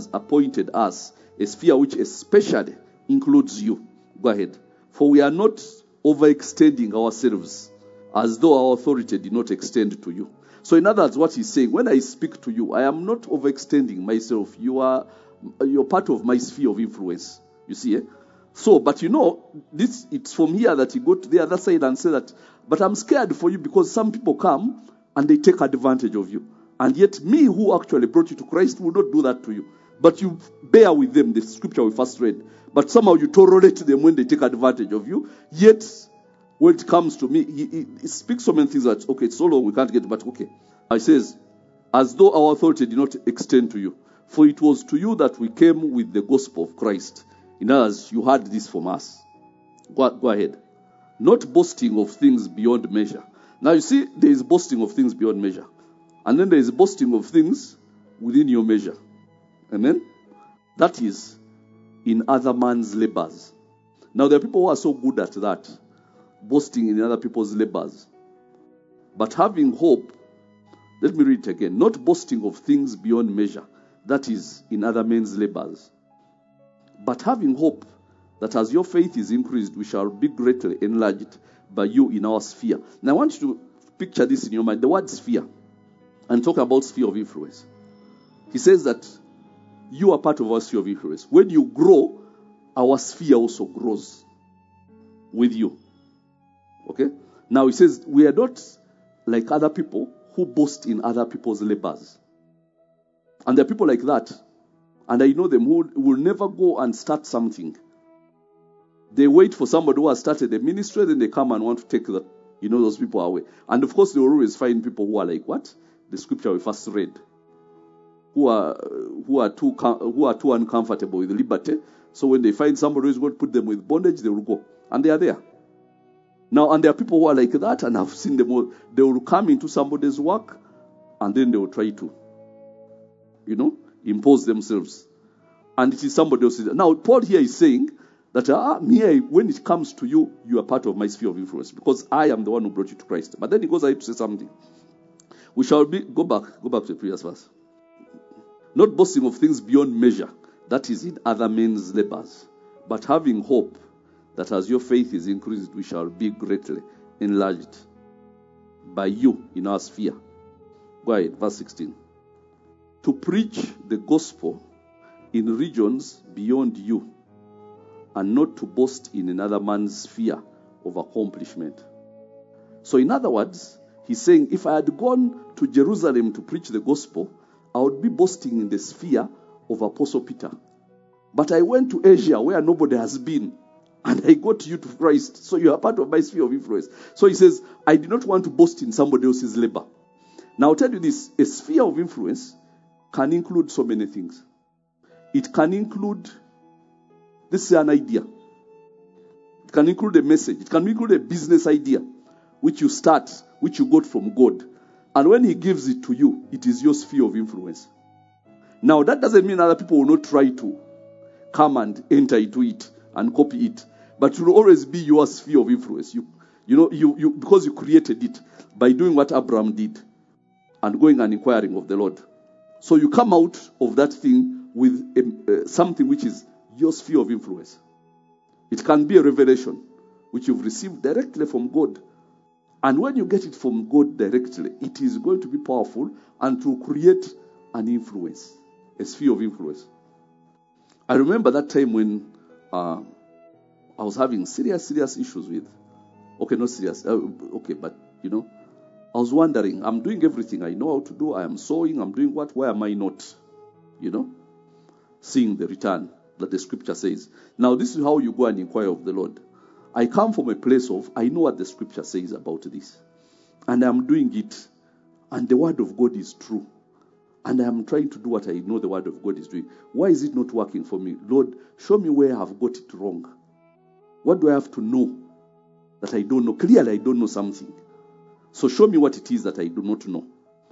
C: us, a sphere which especially includes you. Go ahead. For we are not overextending ourselves as though our authority did not extend to you. So in other words, what he's saying, when I speak to you, I am not overextending myself. You're part of my sphere of influence. You see, eh? So, but it's from here that you go to the other side and say that, but I'm scared for you because some people come and they take advantage of you. And yet me who actually brought you to Christ will not do that to you. But you bear with them, the scripture we first read. But somehow you tolerate them when they take advantage of you. Yet, when it comes to me, he speaks so many things that, okay, it's so long we can't get, but okay. He says, as though our authority did not extend to you. For it was to you that we came with the gospel of Christ. In others, you heard this from us. Go ahead. Not boasting of things beyond measure. Now you see, there is boasting of things beyond measure. And then there is boasting of things within your measure. Amen? That is in other man's labors. Now there are people who are so good at that. Boasting in other people's labors. But having hope, let me read it again. Not boasting of things beyond measure. That is in other men's labors. But having hope that as your faith is increased, we shall be greatly enlarged by you in our sphere. Now I want you to picture this in your mind. The word sphere. And talk about sphere of influence. He says that you are part of our sphere of influence. When you grow, our sphere also grows with you. Okay? Now he says, we are not like other people who boast in other people's labors. And there are people like that. And I know them who will never go and start something. They wait for somebody who has started a ministry, then they come and want to take those people away. And of course, they will always find people who are like what? The scripture we first read. Who are too uncomfortable with liberty. So when they find somebody who is going to put them with bondage, they will go. And they are there. Now, and there are people who are like that, and I've seen them all. They will come into somebody's work, and then they will try to, impose themselves. And it is somebody else. Now, Paul here is saying that when it comes to you, you are part of my sphere of influence, because I am the one who brought you to Christ. But then he goes ahead to say something. We shall go back to the previous verse. Not boasting of things beyond measure, that is in other men's labors, but having hope that as your faith is increased, we shall be greatly enlarged by you in our sphere. Go ahead, verse 16. To preach the gospel in regions beyond you, and not to boast in another man's sphere of accomplishment. So in other words, he's saying, if I had gone to Jerusalem to preach the gospel, I would be boasting in the sphere of Apostle Peter. But I went to Asia where nobody has been, and I got you to Christ. So you are part of my sphere of influence. So he says, I did not want to boast in somebody else's labor. Now I'll tell you this, a sphere of influence can include so many things. It can include, this is an idea. It can include a message. It can include a business idea, which you start, which you got from God. And when he gives it to you, it is your sphere of influence. Now, that doesn't mean other people will not try to come and enter into it and copy it. But it will always be your sphere of influence. You because you created it by doing what Abraham did and going and inquiring of the Lord. So you come out of that thing with something which is your sphere of influence. It can be a revelation which you've received directly from God. And when you get it from God directly, it is going to be powerful and to create an influence, a sphere of influence. I remember that time when I was having serious issues with, not serious, but I was wondering, I'm doing everything I know how to do, I am sowing, I'm doing what, why am I not, seeing the return that the scripture says. Now this is how you go and inquire of the Lord. I come from a place of, I know what the scripture says about this. And I'm doing it. And the word of God is true. And I'm trying to do what I know the word of God is doing. Why is it not working for me? Lord, show me where I have got it wrong. What do I have to know that I don't know? Clearly, I don't know something. So show me what it is that I do not know.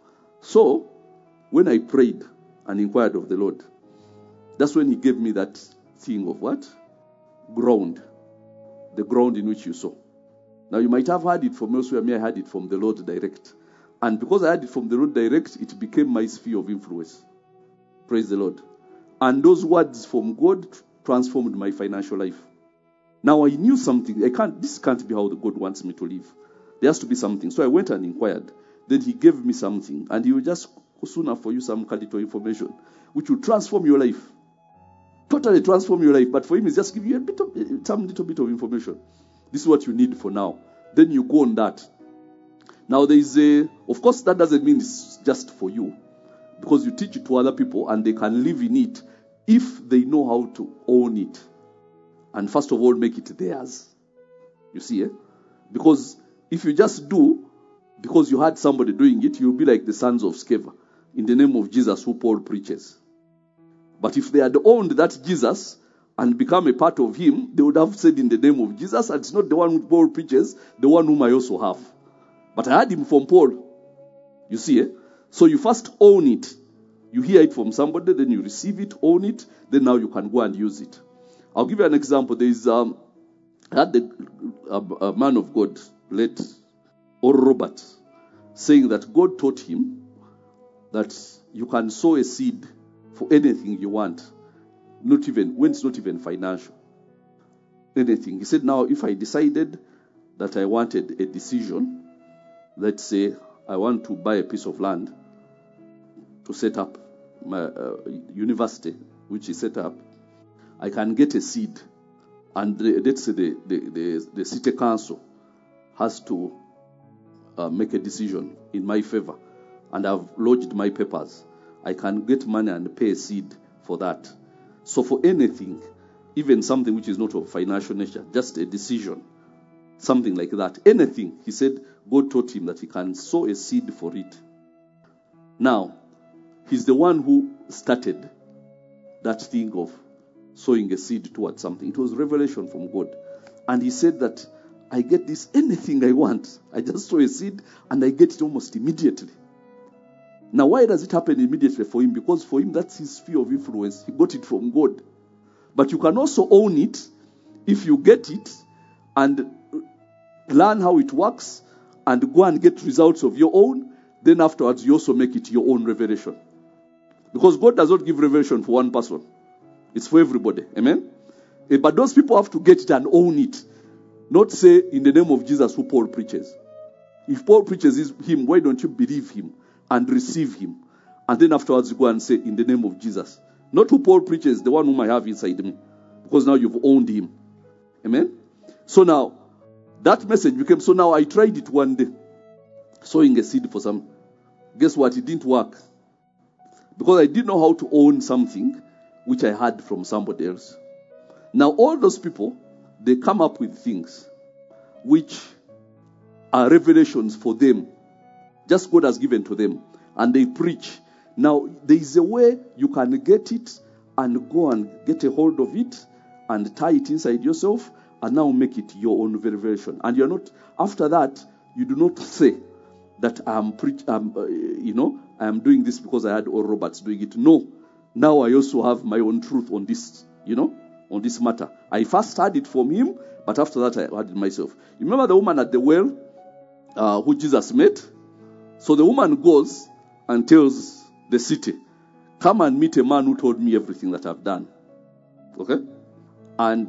C: So, when I prayed and inquired of the Lord, that's when he gave me that thing of what? Ground. The ground in which you sow. Now you might have heard it from elsewhere, I had it from the Lord direct. And because I had it from the Lord direct, it became my sphere of influence. Praise the Lord. And those words from God transformed my financial life. Now I knew something. This can't be how God wants me to live. There has to be something. So I went and inquired. Then he gave me something. And he will just sooner for you some little information, which will transform your life. Totally transform your life. But for him, it's just give you some little bit of information. This is what you need for now. Then you go on that. Now there is of course that doesn't mean it's just for you. Because you teach it to other people and they can live in it if they know how to own it. And first of all, make it theirs. You see, Because if you just do, because you had somebody doing it, you'll be like the sons of Sceva, in the name of Jesus who Paul preaches. But if they had owned that Jesus and become a part of him, they would have said in the name of Jesus, and it's not the one who Paul preaches, the one whom I also have. But I had him from Paul. You see, So you first own it. You hear it from somebody, then you receive it, own it, then now you can go and use it. I'll give you an example. There is I had a man of God, late Oral Robert, saying that God taught him that you can sow a seed for anything you want, not even when it's not even financial. Anything. He said, now if I decided that I wanted a decision, let's say I want to buy a piece of land to set up my university, which he set up, I can get a seed, and let's say the city council has to make a decision in my favor, and I've lodged my papers, I can get money and pay a seed for that. So for anything, even something which is not of financial nature, just a decision, something like that, anything, he said, God taught him that he can sow a seed for it. Now, he's the one who started that thing of sowing a seed towards something. It was revelation from God. And he said that I get this anything I want. I just sow a seed and I get it almost immediately. Now, why does it happen immediately for him? Because for him, that's his sphere of influence. He got it from God. But you can also own it if you get it and learn how it works and go and get results of your own. Then afterwards, you also make it your own revelation. Because God does not give revelation for one person. It's for everybody. Amen? But those people have to get it and own it. Not say, in the name of Jesus, who Paul preaches. If Paul preaches him, why don't you believe him and receive him? And then afterwards, you go and say, in the name of Jesus. Not who Paul preaches, the one whom I have inside me. Because now you've owned him. Amen? So now, that message became, so now I tried it one day. Sowing a seed for some. Guess what? It didn't work. Because I didn't know how to own something which I had from somebody else. Now all those people, they come up with things which are revelations for them. Just God has given to them. And they preach. Now there is a way you can get it and go and get a hold of it and tie it inside yourself and now make it your own revelation. And you're not, after that, you do not say that I am doing this because I had Oral Roberts doing it. No. Now I also have my own truth on this, on this matter. I first had it from him, but after that I had it myself. You remember the woman at the well who Jesus met? So the woman goes and tells the city, come and meet a man who told me everything that I've done. Okay? And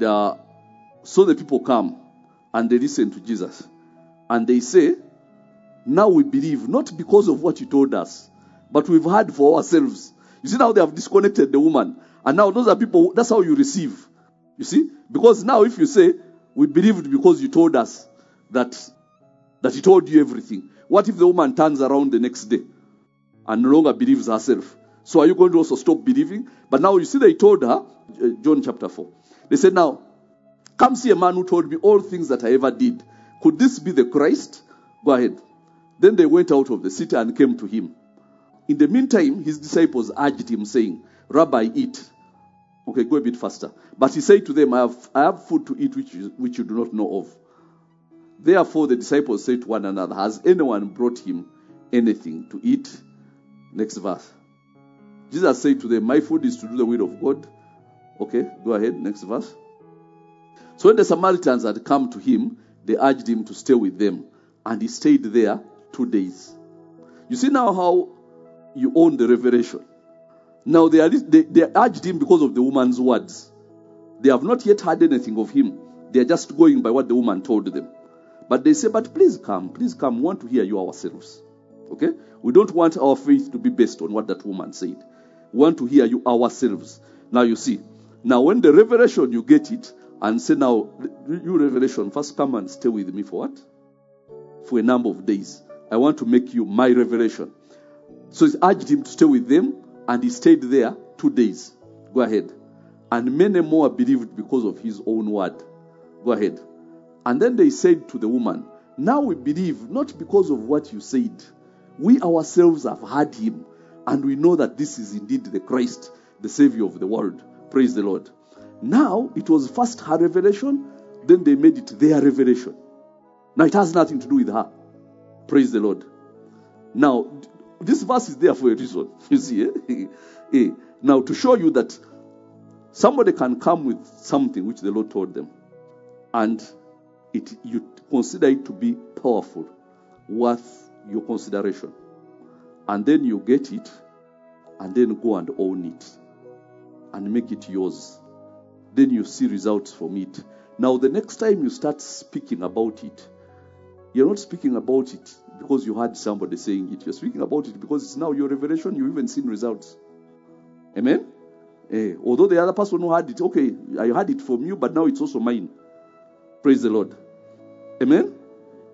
C: so the people come and they listen to Jesus. And they say, now we believe, not because of what you told us, but we've heard for ourselves. You see, now they have disconnected the woman. And now those are people, that's how you receive. You see? Because now if you say, we believed because you told us that he told you everything. What if the woman turns around the next day and no longer believes herself? So are you going to also stop believing? But now you see they told her, John chapter 4. They said, now, come see a man who told me all things that I ever did. Could this be the Christ? Go ahead. Then they went out of the city and came to him. In the meantime, his disciples urged him, saying, Rabbi, eat. Okay, go a bit faster. But he said to them, I have food to eat which you do not know of. Therefore the disciples said to one another, has anyone brought him anything to eat? Next verse. Jesus said to them, my food is to do the will of God. Okay, go ahead, next verse. So when the Samaritans had come to him, they urged him to stay with them. And he stayed there 2 days. You see now how you own the revelation. Now they urged him because of the woman's words. They have not yet heard anything of him. They are just going by what the woman told them. But they say, but please come. We want to hear you ourselves. Okay? We don't want our faith to be based on what that woman said. We want to hear you ourselves. Now you see. Now when the revelation, you get it and say, now, you revelation, first come and stay with me for what? For a number of days. I want to make you my revelation. So he urged him to stay with them, and he stayed there 2 days. Go ahead. And many more believed because of his own word. Go ahead. And then they said to the woman, now we believe not because of what you said. We ourselves have heard him, and we know that this is indeed the Christ, the Savior of the world. Praise the Lord. Now, it was first her revelation, then they made it their revelation. Now, it has nothing to do with her. Praise the Lord. Now, this verse is there for a reason. You see, Now, to show you that somebody can come with something which the Lord told them, and you consider it to be powerful, worth your consideration. And then you get it, and then go and own it, and make it yours. Then you see results from it. Now, the next time you start speaking about it, you're not speaking about it because you heard somebody saying it. You're speaking about it because it's now your revelation. You've even seen results. Amen? Although the other person who had it, okay, I had it from you, but now it's also mine. Praise the Lord. Amen?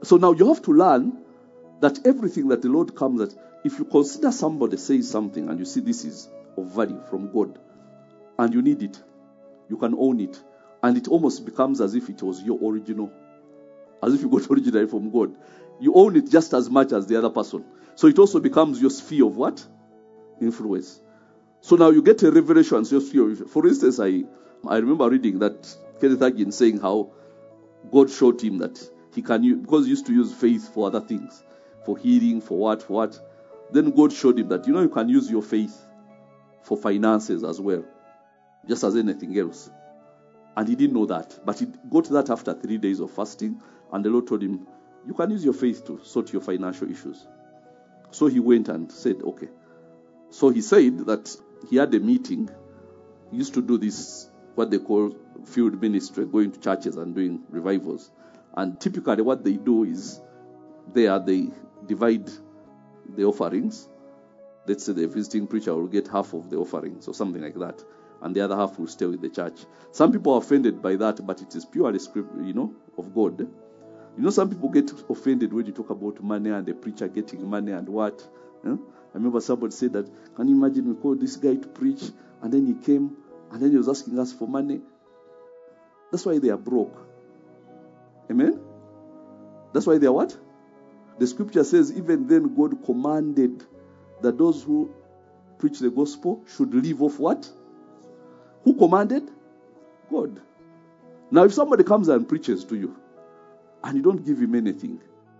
C: So now you have to learn that everything that the Lord comes at, if you consider somebody says something and you see this is of value from God and you need it, you can own it. And it almost becomes as if it was your original, as if you got originally from God. You own it just as much as the other person. So it also becomes your sphere of what? Influence. So now you get a revelation. So for instance, I remember reading that Kenneth Hagin saying how God showed him that he can use, because he used to use faith for other things, for healing, for what. Then God showed him that, you can use your faith for finances as well, just as anything else. And he didn't know that. But he got that after 3 days of fasting. And the Lord told him, you can use your faith to sort your financial issues. So he went and said, okay. So he said that he had a meeting. He used to do this, what they call field ministry, going to churches and doing revivals. And typically what they do is they divide the offerings. Let's say the visiting preacher will get half of the offerings or something like that. And the other half will stay with the church. Some people are offended by that, but it is purely script, of God. Some people get offended when you talk about money and the preacher getting money and what. I remember somebody said that, can you imagine we called this guy to preach and then he came and then he was asking us for money. That's why they are broke. Amen? That's why they are what? The scripture says, even then God commanded that those who preach the gospel should live off what? Who commanded? God. Now if somebody comes and preaches to you and you don't give him anything,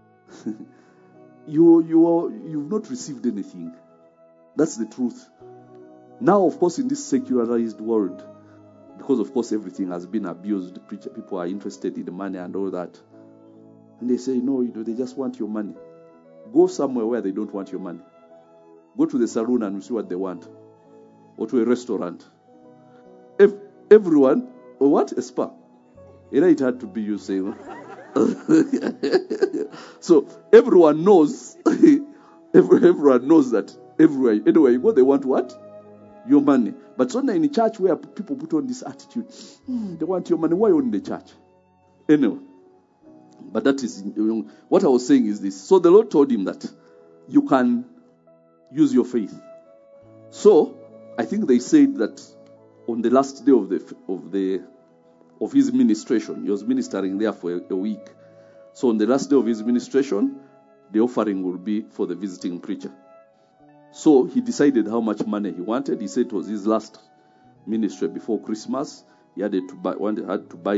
C: you've not received anything. That's the truth. Now, of course, in this secularized world, because of course everything has been abused, people are interested in the money and all that. And they say, no, they just want your money. Go somewhere where they don't want your money. Go to the saloon and see what they want. Or to a restaurant. If everyone, or what? A spa. It had to be you saying. So everyone knows, everyone knows that everywhere you go, they want what? Your money. But so now in the church where people put on this attitude, they want your money. Why on the church? Anyway. But that is, what I was saying is this. So the Lord told him that you can use your faith. So I think they said that on the last day of his ministration, he was ministering there for a week. So on the last day of his ministration, the offering will be for the visiting preacher. So he decided how much money he wanted. He said it was his last ministry before Christmas. He had to buy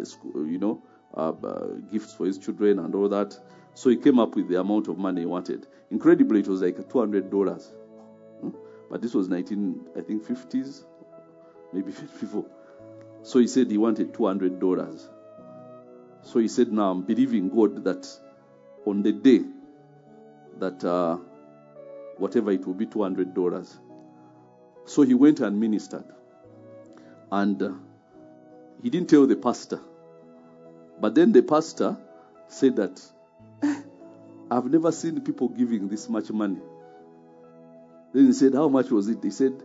C: gifts for his children and all that. So he came up with the amount of money he wanted. Incredibly, it was like $200. But this was 50s, maybe 54. So he said he wanted $200. So he said, now I'm believing God that on the day that whatever it will be, $200. So he went and ministered. And he didn't tell the pastor. But then the pastor said that, I've never seen people giving this much money. Then he said, how much was it? He said,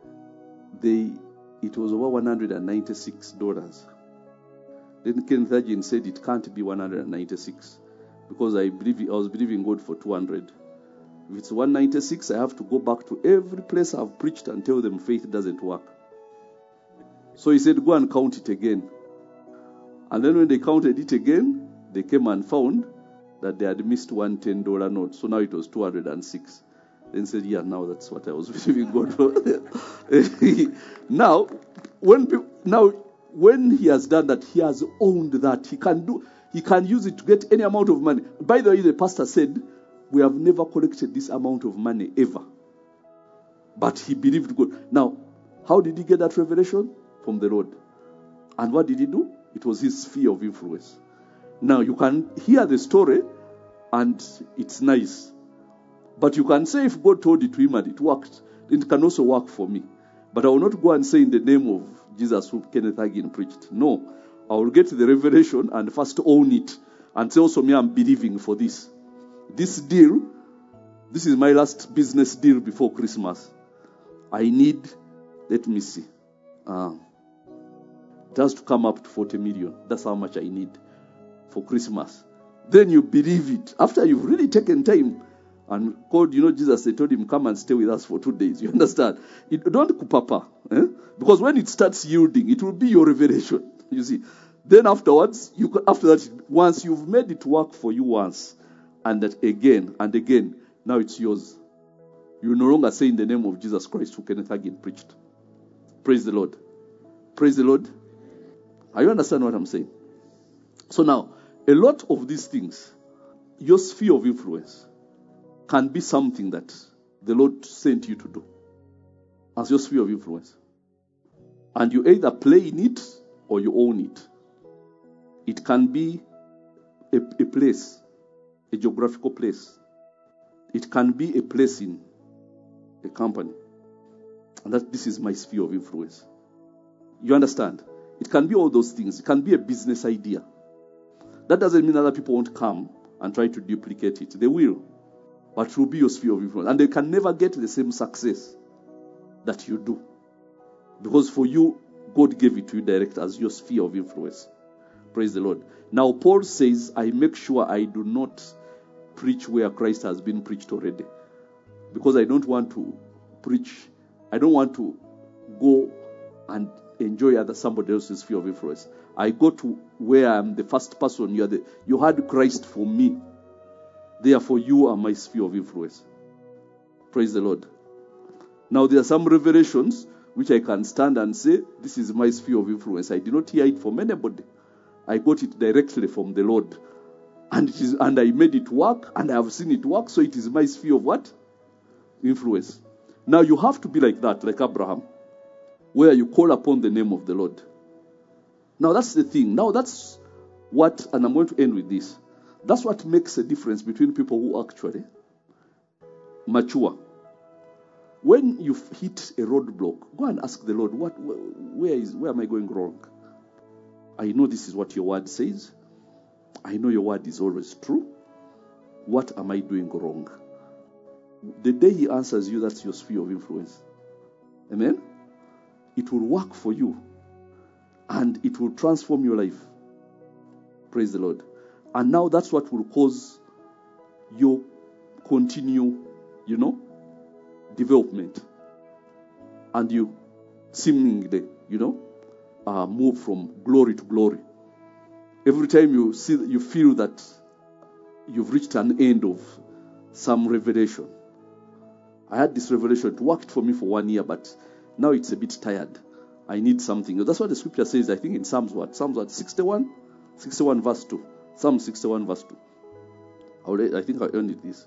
C: it was over $196. Then Kenneth Hagin said it can't be 196 because I was believing God for 200. If it's 196, I have to go back to every place I've preached and tell them faith doesn't work. So he said, go and count it again. And then when they counted it again, they came and found that they had missed one $10 note. So now it was 206. Then said, yeah, now that's what I was believing God for. Now, when he has done that, he has owned that. He can use it to get any amount of money. By the way, the pastor said, we have never collected this amount of money ever. But he believed God. Now, how did he get that revelation? From the Lord. And what did he do? It was his sphere of influence. Now, you can hear the story and it's nice. But you can say if God told it to him and it worked, it can also work for me. But I will not go and say in the name of Jesus who Kenneth Hagin preached. No. I will get the revelation and first own it and say also me I'm believing for this. This deal, this is my last business deal before Christmas. I need, let me see. It has to come up to 40 million. That's how much I need for Christmas. Then you believe it. After you've really taken time and called, Jesus, they told him, come and stay with us for 2 days. You understand? Don't kupapa. Because when it starts yielding, it will be your revelation. You see. Then afterwards, once you've made it work for you once, and that again and again, now it's yours. You no longer say in the name of Jesus Christ who Kenneth Hagin preached. Praise the Lord. Praise the Lord. Are you understand what I'm saying? So now, a lot of these things, your sphere of influence can be something that the Lord sent you to do as your sphere of influence. And you either play in it or you own it. It can be a place, a geographical place. It can be a place in a company. And that this is my sphere of influence. You understand? It can be all those things. It can be a business idea. That doesn't mean other people won't come and try to duplicate it. They will. But it will be your sphere of influence. And they can never get the same success that you do. Because for you, God gave it to you direct as your sphere of influence. Praise the Lord. Now, Paul says, I make sure I do not preach where Christ has been preached already. Because I don't want to preach. I don't want to go and enjoy somebody else's sphere of influence. I go to where I'm the first person. You had Christ for me. Therefore, you are my sphere of influence. Praise the Lord. Now, there are some revelations which I can stand and say, this is my sphere of influence. I did not hear it from anybody. I got it directly from the Lord. And I made it work, and I have seen it work, so it is my sphere of what? Influence. Now, you have to be like that, like Abraham, where you call upon the name of the Lord. Now, that's the thing. Now, that's what, and I'm going to end with this. That's what makes a difference between people who actually mature. When you hit a roadblock, go and ask the Lord, where am I going wrong? I know this is what your word says. I know your word is always true. What am I doing wrong? The day he answers you, that's your sphere of influence. Amen? It will work for you. And it will transform your life. Praise the Lord. And now that's what will cause your continue, development. And you seemingly, move from glory to glory. Every time you feel that you've reached an end of some revelation. I had this revelation. It worked for me for 1 year, but now it's a bit tired. I need something. That's what the scripture says, I think in Psalms what? Psalms what? 61? 61 verse 2. Psalm 61 verse 2. I think I earned it this.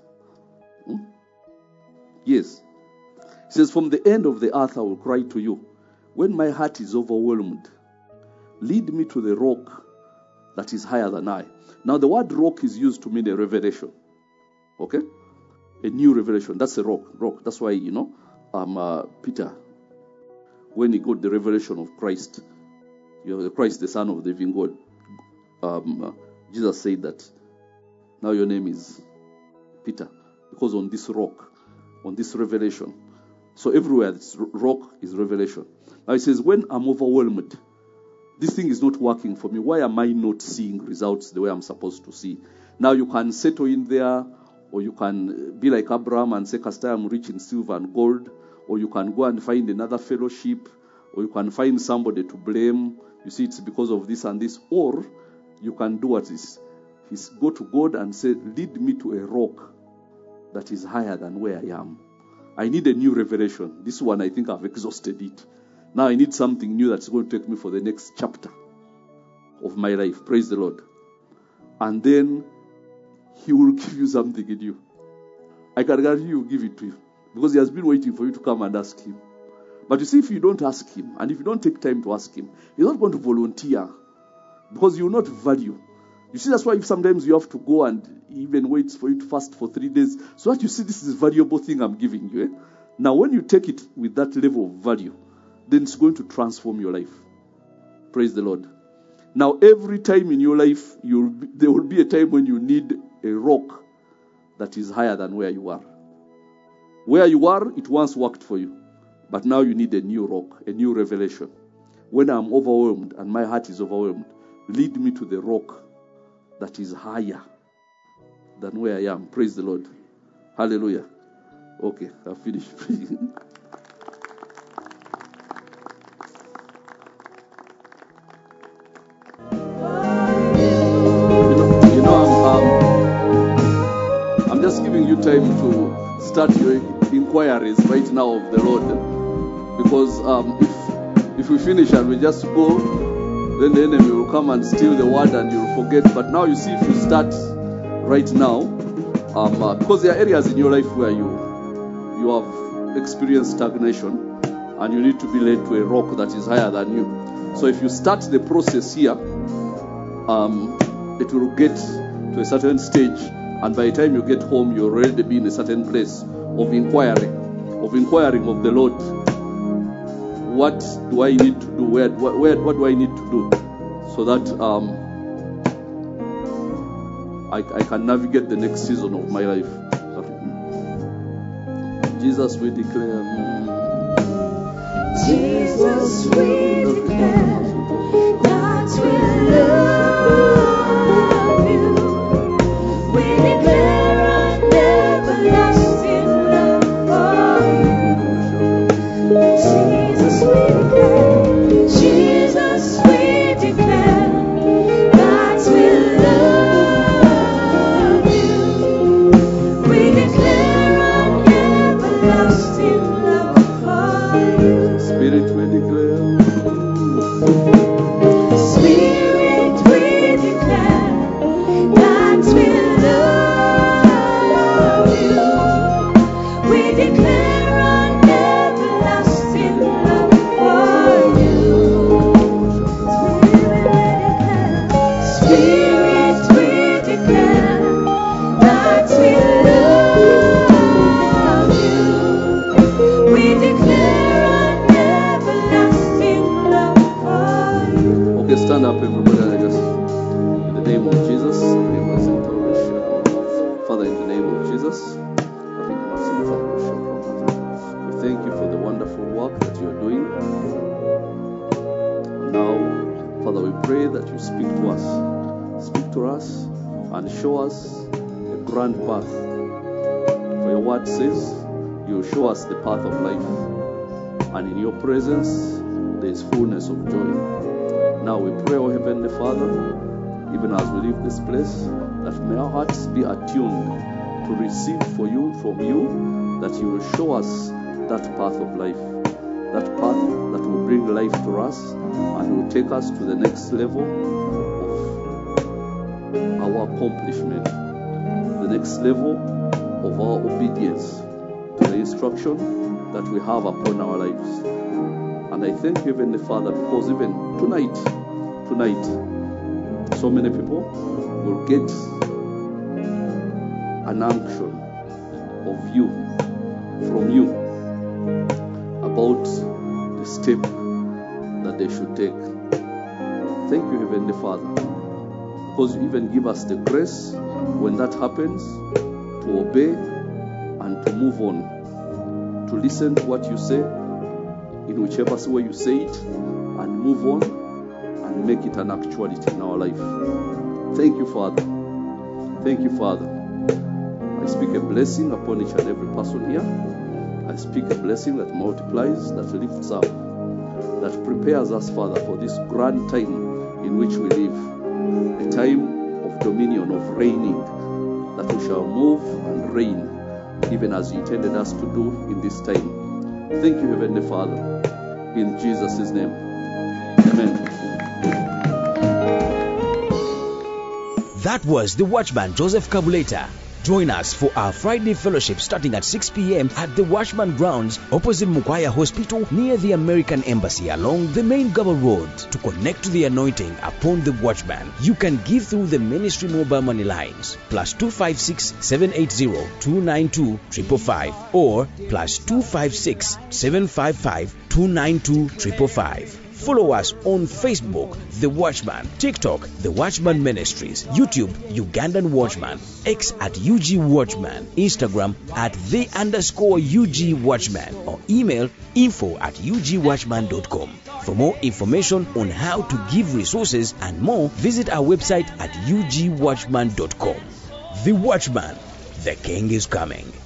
C: Yes. It says, from the end of the earth I will cry to you. When my heart is overwhelmed, lead me to the rock that is higher than I. Now the word rock is used to mean a revelation. Okay? A new revelation. That's a rock. Rock. That's why, Peter, when he got the revelation of Christ, the Christ, the Son of the living God, Jesus said that, now your name is Peter, because on this rock, on this revelation. So everywhere, this rock is revelation. Now it says, when I'm overwhelmed, this thing is not working for me. Why am I not seeing results the way I'm supposed to see? Now you can settle in there, or you can be like Abraham and say, Cast I am rich in silver and gold, or you can go and find another fellowship, or you can find somebody to blame. You see, it's because of this and this. Or you can do what is go to God and say, lead me to a rock that is higher than where I am. I need a new revelation. This one, I think I've exhausted it. Now I need something new that's going to take me for the next chapter of my life. Praise the Lord. And then he will give you something in you. I can guarantee you give it to you. Because he has been waiting for you to come and ask him. But you see, if you don't ask him, and if you don't take time to ask him, he's not going to volunteer. Because you will not value. You see, that's why sometimes you have to go and even wait for you to fast for 3 days. So that you see, this is a valuable thing I'm giving you. Now, when you take it with that level of value, then it's going to transform your life. Praise the Lord. Now, every time in your life, there will be a time when you need a rock that is higher than where you are. Where you are, it once worked for you. But now you need a new rock, a new revelation. When I'm overwhelmed and my heart is overwhelmed, lead me to the rock that is higher than where I am. Praise the Lord. Hallelujah. Okay, I've finished praying. I'm just giving you time to start your inquiries right now of the Lord, because if we finish and we just go, then the enemy will come and steal the word and you'll forget. But now you see, if you start right now, because there are areas in your life where you have experienced stagnation and you need to be led to a rock that is higher than you. So if you start the process here, it will get to a certain stage, and by the time you get home, you'll already be in a certain place of inquiring of the Lord. What do I need to do? What do I need to do so that I can navigate the next season of my life? Jesus, we declare.
D: Jesus, we declare that we love you. We declare an everlasting love for you. Jesus, we declare. Jesus, we declare that we love you. We declare an everlasting love for you.
C: Spirit, we declare.
D: Spirit, we declare that we love you. We declare an everlasting love for you. Spirit, we declare that we love you. We declare an everlasting love for you.
C: Okay, stand up, everybody. In the name of Jesus. Father, in the name of Jesus, we thank you for the wonderful work that you are doing. Now, Father, we pray that you speak to us. Speak to us and show us a grand path. For your word says, you will show us the path of life. And in your presence, there is fullness of joy. Now we pray, O Heavenly Father, even as we leave this place, that may our hearts be attuned to receive from you, that you will show us that path of life, that path that will bring life to us and will take us to the next level of our accomplishment, the next level of our obedience to the instruction that we have upon our lives. And I thank you, Heavenly Father, because even tonight, so many people will get an unction of you, from you, about the step that they should take. Thank you, Heavenly Father, because you even give us the grace when that happens to obey and to move on, to listen to what you say in whichever way you say it, and move on and make it an actuality in our life. Thank you, Father. Thank you, Father. I speak a blessing upon each and every person here. I speak a blessing that multiplies, that lifts up, that prepares us, Father, for this grand time in which we live, a time of dominion, of reigning, that we shall move and reign, even as you intended us to do in this time. Thank you, Heavenly Father. In Jesus' name. Amen.
A: That was the Watchman Joseph Kabuleta. Join us for our Friday fellowship starting at 6 p.m. at the Watchman Grounds opposite Mukwaya Hospital near the American Embassy along the main Gaba Road. To connect to the anointing upon the Watchman, you can give through the ministry mobile money lines +256 780 292 555 or +256 755 292 555. Follow us on Facebook, The Watchman, TikTok, The Watchman Ministries, YouTube, Ugandan Watchman, X at UG Watchman, Instagram at @the_UG Watchman, or email info@ugwatchman.com. For more information on how to give resources and more, visit our website at ugwatchman.com. The Watchman, the King is coming.